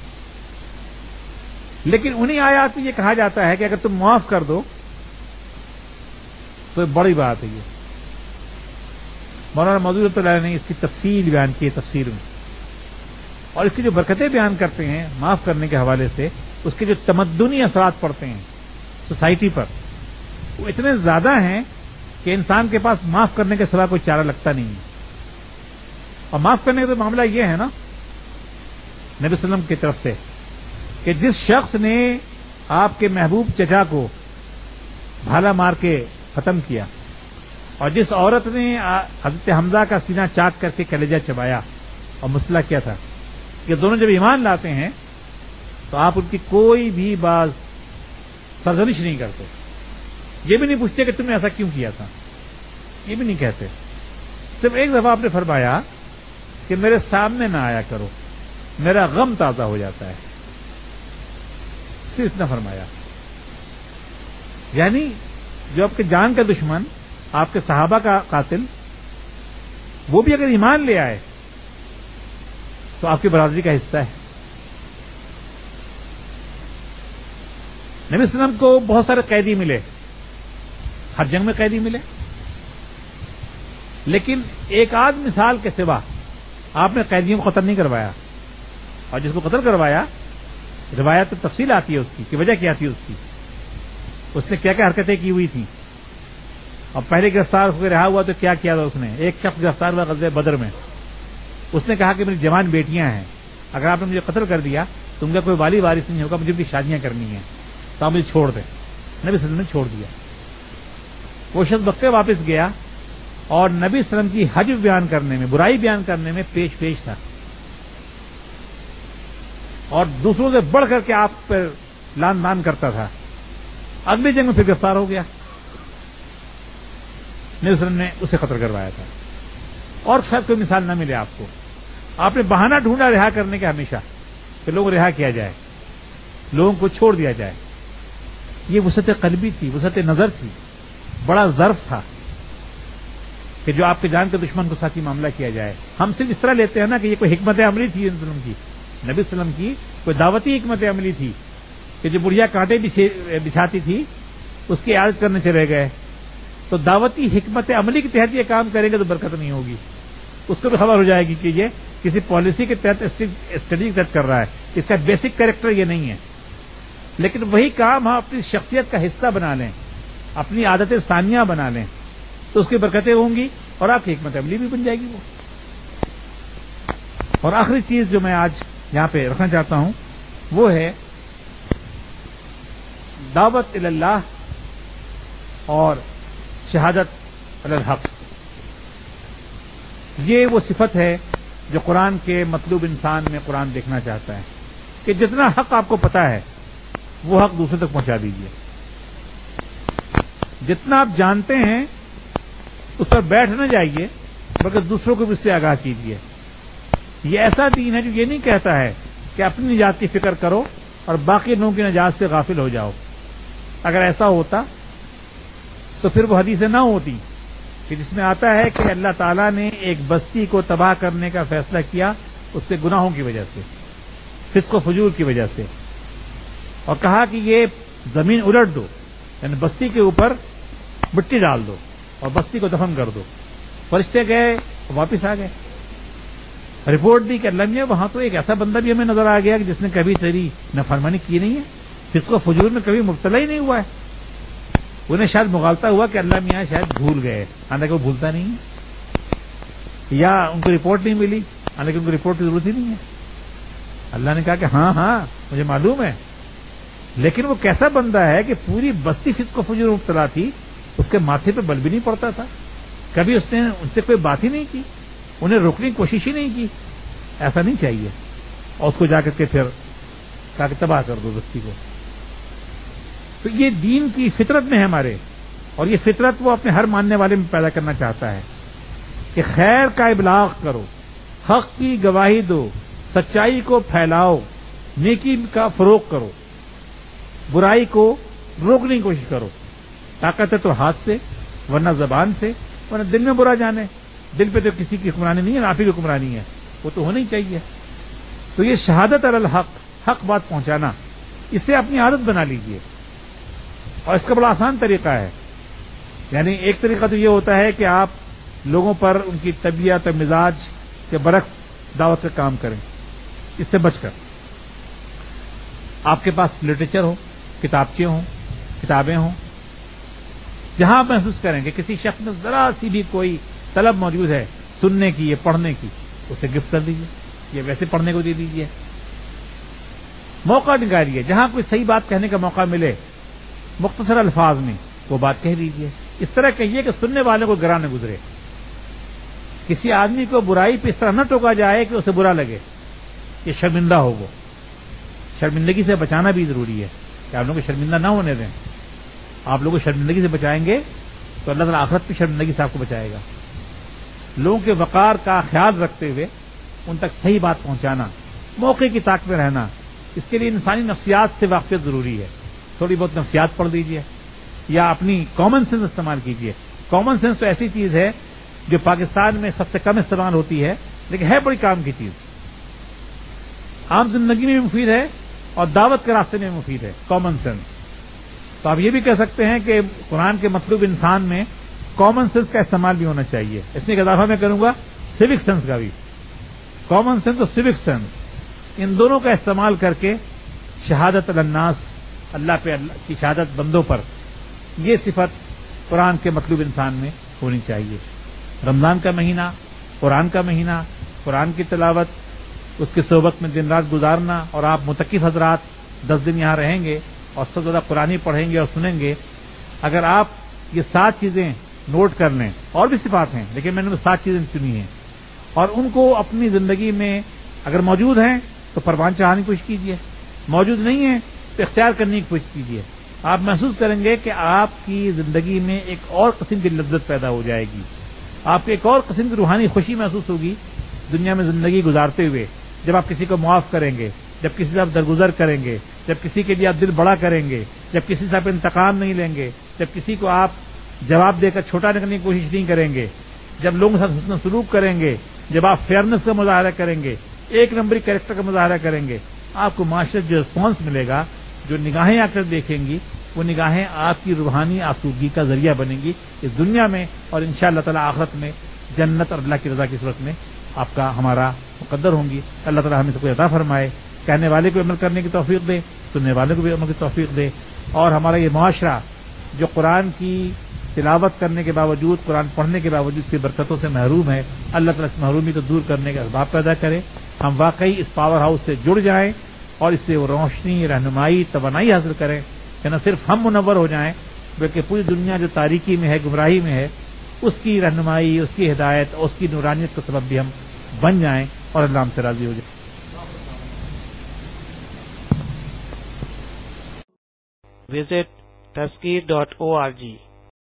لیکن انہی آیات میں یہ کہا جاتا ہے کہ اگر تم معاف کر دو تو بڑی بات ہے یہ. مولانا مودودی رحمۃ اللہ نے اس کی تفصیل بیان کی ہے تفسیر میں، اور اس کی جو برکتیں بیان کرتے ہیں معاف کرنے کے حوالے سے، اس کے جو تمدنی اثرات پڑتے ہیں سوسائٹی پر، وہ اتنے زیادہ ہیں کہ انسان کے پاس معاف کرنے کے سوا کوئی چارہ لگتا نہیں ہے۔ اور معاف کرنے کا تو معاملہ یہ ہے نا نبی صلی اللہ علیہ وسلم کی طرف سے کہ جس شخص نے آپ کے محبوب چچا کو بھالا مار کے ختم کیا، اور جس عورت نے حضرت حمزہ کا سینہ چاک کر کے کلیجہ چبایا اور مسئلہ کیا تھا، یہ دونوں جب ایمان لاتے ہیں تو آپ ان کی کوئی بھی بات سرزنش نہیں کرتے، یہ بھی نہیں پوچھتے کہ تم نے ایسا کیوں کیا تھا، یہ بھی نہیں کہتے۔ صرف ایک دفعہ آپ نے فرمایا کہ میرے سامنے نہ آیا کرو، میرا غم تازہ ہو جاتا ہے، صرف اتنا فرمایا۔ یعنی جو آپ کے جان کا دشمن، آپ کے صحابہ کا قاتل، وہ بھی اگر ایمان لے آئے تو آپ کی برادری کا حصہ ہے۔ نبی صلی اللہ علیہ وسلم کو بہت سارے قیدی ملے، ہر جنگ میں قیدی ملے، لیکن ایک آدھ مثال کے سوا آپ نے قیدیوں کو قتل نہیں کروایا، اور جس کو قتل کروایا روایت میں تفصیل آتی ہے اس کی کہ وجہ کیا تھی اس نے کیا کیا حرکتیں کی ہوئی تھیں، اور پہلے گرفتار ہو کے رہا ہوا تو کیا کیا تھا اس نے۔ ایک شخص گرفتار ہوا غزوہ بدر میں، اس نے کہا کہ میری جوان بیٹیاں ہیں، اگر آپ نے مجھے قتل کر دیا تو ان کا کوئی والی وارث نہیں ہوگا، مجھے ان کی شادیاں کرنی ہیں تو آپ مجھے چھوڑ دیں۔ نبی صلی اللہ علیہ وسلم نے چھوڑ دیا۔ وہ شخص مکہ واپس گیا اور نبی صلی اللہ علیہ وسلم کی حجب بیان کرنے میں، برائی بیان کرنے میں پیش تھا، اور دوسروں سے بڑھ کر کے آپ پر لان تان کرتا تھا۔ اگلی جنگ میں پھر گرفتار ہو گیا، نبی صلی اللہ علیہ وسلم نے اسے قتل کروایا تھا۔ اور شاید کوئی مثال نہ ملے آپ کو، آپ نے بہانہ ڈھونڈا رہا کرنے کا ہمیشہ کہ لوگوں رہا کیا جائے، لوگوں کو چھوڑ دیا جائے۔ یہ وسعت قلبی تھی، وسعت نظر تھی، بڑا ظرف تھا کہ جو آپ کے جان کے دشمن کو ساتھی معاملہ کیا جائے۔ ہم صرف اس طرح لیتے ہیں نا کہ یہ کوئی حکمت عملی تھی نبی صلی اللہ علیہ وسلم کی، نبی صلی اللہ علیہ وسلم کی کوئی دعوتی حکمت عملی تھی کہ جو بڑھیا کانٹے بچھاتی تھی اس کی عادت کرنے چلے گئے، تو دعوتی حکمت عملی کے تحت یہ کام کریں گے تو برکت نہیں ہوگی، اس کو بھی خبر ہو جائے گی کہ یہ کسی پالیسی کے تحت اسٹڈی کے تحت کر رہا ہے، اس کا بیسک کریکٹر یہ نہیں ہے۔ لیکن وہی کام ہم اپنی شخصیت کا حصہ بنا لیں، اپنی عادتیں ثانیہ بنا لیں تو اس کی برکتیں ہوں گی اور آپ کی حکمت عملی بھی بن جائے گی وہ۔ اور آخری چیز جو میں آج یہاں پہ رکھنا چاہتا ہوں وہ ہے دعوت الی اللہ اور شہادت علی الحق۔ یہ وہ صفت ہے جو قرآن کے مطلوب انسان میں قرآن دیکھنا چاہتا ہے کہ جتنا حق آپ کو پتا ہے وہ حق دوسرے تک پہنچا دیجیے، جتنا آپ جانتے ہیں اس پر بیٹھ نہ جائیے بلکہ دوسروں کو بھی اس سے آگاہ کیجیے۔ یہ ایسا دین ہے جو یہ نہیں کہتا ہے کہ اپنی نجات کی فکر کرو اور باقی لوگوں کی نجات سے غافل ہو جاؤ۔ اگر ایسا ہوتا تو پھر وہ حدیثیں نہ ہوتی کہ جس میں آتا ہے کہ اللہ تعالیٰ نے ایک بستی کو تباہ کرنے کا فیصلہ کیا اس کے گناہوں کی وجہ سے، فسق و فجور کی وجہ سے، اور کہا کہ یہ زمین الٹ دو، یعنی بستی کے اوپر مٹی ڈال دو اور بستی کو دفن کر دو۔ فرشتے گئے واپس آ گئے، رپورٹ دی کہ اللہ میاں وہاں تو ایک ایسا بندہ بھی ہمیں نظر آ گیا کہ جس نے کبھی تیری نافرمانی کی نہیں ہے، فسق و فجور میں کبھی مبتلا ہی نہیں ہوا ہے۔ انہیں شاید مغالطہ ہوا کہ اللہ میاں شاید بھول گئے، حالانکہ وہ بھولتا نہیں ہے، یا ان کو رپورٹ نہیں ملی حالانکہ ان کو رپورٹ کی ضرورت ہی نہیں ہے۔ اللہ نے کہا کہ ہاں مجھے معلوم ہے، لیکن وہ کیسا بندہ ہے کہ پوری بستی فسق و فجور میں مبتلا تھی، اس کے ماتھے پہ بل بھی نہیں پڑتا تھا، کبھی اس نے ان سے کوئی بات ہی نہیں کی، انہیں روکنے کی کوشش ہی نہیں کی۔ ایسا نہیں چاہیے، اور اس کو جا کر کے پھر کہا کہ تباہ کر دو بستی کو۔ تو یہ دین کی فطرت میں ہے ہمارے، اور یہ فطرت وہ اپنے ہر ماننے والے میں پیدا کرنا چاہتا ہے کہ خیر کا ابلاغ کرو، حق کی گواہی دو، سچائی کو پھیلاؤ، نیکی کا فروغ کرو، برائی کو روکنے کی کوشش کرو۔ طاقت ہے تو ہاتھ سے، ورنہ زبان سے، ورنہ دل میں برا جانے، دل پہ تو کسی کی حکمرانی نہیں ہے، آپ ہی کی حکمرانی ہے، وہ تو ہونا ہی چاہیے۔ تو یہ شہادت علی الحق، حق بات پہنچانا، اسے اپنی عادت بنا لیجئے، اور اس کا بڑا آسان طریقہ ہے۔ یعنی ایک طریقہ تو یہ ہوتا ہے کہ آپ لوگوں پر ان کی طبیعت اور مزاج کے برعکس دعوت کا کام کریں، اس سے بچ کر آپ کے پاس لٹریچر ہو، کتابچے ہوں، کتابیں ہوں، جہاں آپ محسوس کریں کہ کسی شخص میں ذرا سی بھی کوئی طلب موجود ہے سننے کی یا پڑھنے کی، اسے گفٹ کر دیجیے یا ویسے پڑھنے کو دے دیجیے. موقع نکالیے، جہاں کوئی صحیح بات کہنے کا موقع ملے مختصر الفاظ میں وہ بات کہہ دیجیے. اس طرح کہیے کہ سننے والے کو گراں نہ گزرے. کسی آدمی کو برائی پہ اس طرح نہ ٹوکا جائے کہ اسے برا لگے، یہ شرمندہ ہو. وہ شرمندگی سے بچانا بھی ضروری ہے کہ آپ لوگوں کو شرمندہ نہ ہونے دیں. آپ لوگوں کو شرمندگی سے بچائیں گے تو اللہ تعالیٰ آخرت کی شرمندگی سے آپ کو بچائے گا. لوگوں کے وقار کا خیال رکھتے ہوئے ان تک صحیح بات پہنچانا، موقع کی طاقت میں رہنا، اس کے لیے انسانی نفسیات سے واقفیت ضروری ہے. تھوڑی بہت نفسیات پڑھ لیجیے یا اپنی کامن سینس استعمال کیجیے. کامن سینس تو ایسی چیز ہے جو پاکستان میں سب سے کم استعمال ہوتی ہے، لیکن ہے بڑی کام کی چیز. عام زندگی میں بھی مفید ہے اور دعوت کے راستے میں بھی مفید ہے کامن سینس. تو آپ یہ بھی کہہ سکتے ہیں کہ قرآن کے مطلوب انسان میں کامن سینس کا استعمال بھی ہونا چاہیے. اس میں ایک اضافہ میں کروں گا سیوک سینس کا بھی. کامن سینس اور سیوک سینس، ان دونوں کا استعمال کر کے شہادت الناس، اللہ پہ اللہ کی شہادت بندوں پر، یہ صفت قرآن کے مطلوب انسان میں ہونی چاہیے. رمضان کا مہینہ، قرآن کا مہینہ، قرآن کی تلاوت، اس کی صحبت میں دن رات گزارنا، اور آپ متقف حضرات 10 دن یہاں رہیں گے اور سب زیادہ قرآن پڑھیں گے اور سنیں گے. اگر آپ یہ 7 چیزیں نوٹ کر لیں، اور بھی صفات ہیں لیکن میں نے 7 چیزیں چنی ہیں، اور ان کو اپنی زندگی میں اگر موجود ہیں تو پروان چڑھانے کی کوشش کیجیے، موجود نہیں ہیں تو اختیار کرنے کی کوشش کیجیے. آپ محسوس کریں گے کہ آپ کی زندگی میں ایک اور قسم کی لذت پیدا ہو جائے گی. آپ کو ایک اور قسم کی روحانی خوشی محسوس ہوگی دنیا میں زندگی گزارتے ہوئے. جب آپ کسی کو معاف کریں گے، جب کسی سے آپ درگزر کریں گے، جب کسی کے لیے آپ دل بڑا کریں گے، جب کسی سے آپ انتقام نہیں لیں گے، جب کسی کو آپ جواب دے کر چھوٹا کرنے کی کوشش نہیں کریں گے، جب لوگوں کے ساتھ حسن سلوک کریں گے، جب آپ فیئرنیس کا مظاہرہ کریں گے، ایک نمبری کیریکٹر کا مظاہرہ کریں گے، آپ کو معاشرت جو رسپانس ملے گا، جو نگاہیں آ کر دیکھیں گی، وہ نگاہیں آپ کی روحانی آسودگی کا ذریعہ بنیں گی اس دنیا میں، اور انشاءاللہ تعالی آخرت میں جنت اور اللہ کی رضا کی صورت میں آپ کا ہمارا مقدر ہوں گی. اللہ تعالی ہمیں سب کو عطا فرمائے، کہنے والے کو عمل کرنے کی توفیق دے، سننے والے کو بھی عمل کی توفیق دے، اور ہمارا یہ معاشرہ جو قرآن کی تلاوت کرنے کے باوجود، قرآن پڑھنے کے باوجود اس کی برکتوں سے محروم ہے، اللہ تعالیٰ اس محرومی کو دور کرنے کا اسباب پیدا کرے. ہم واقعی اس پاور ہاؤس سے جڑ جائیں اور اس سے وہ روشنی، رہنمائی، توانائی حاصل کریں کہ نہ صرف ہم منور ہو جائیں بلکہ پوری دنیا جو تاریکی میں ہے، گمراہی میں ہے، اس کی رہنمائی، اس کی ہدایت اور اس کی نورانیت کا سبب بھی ہم بن جائیں اور اللہ ہم سے راضی ہو جائے. Visit Taskir.org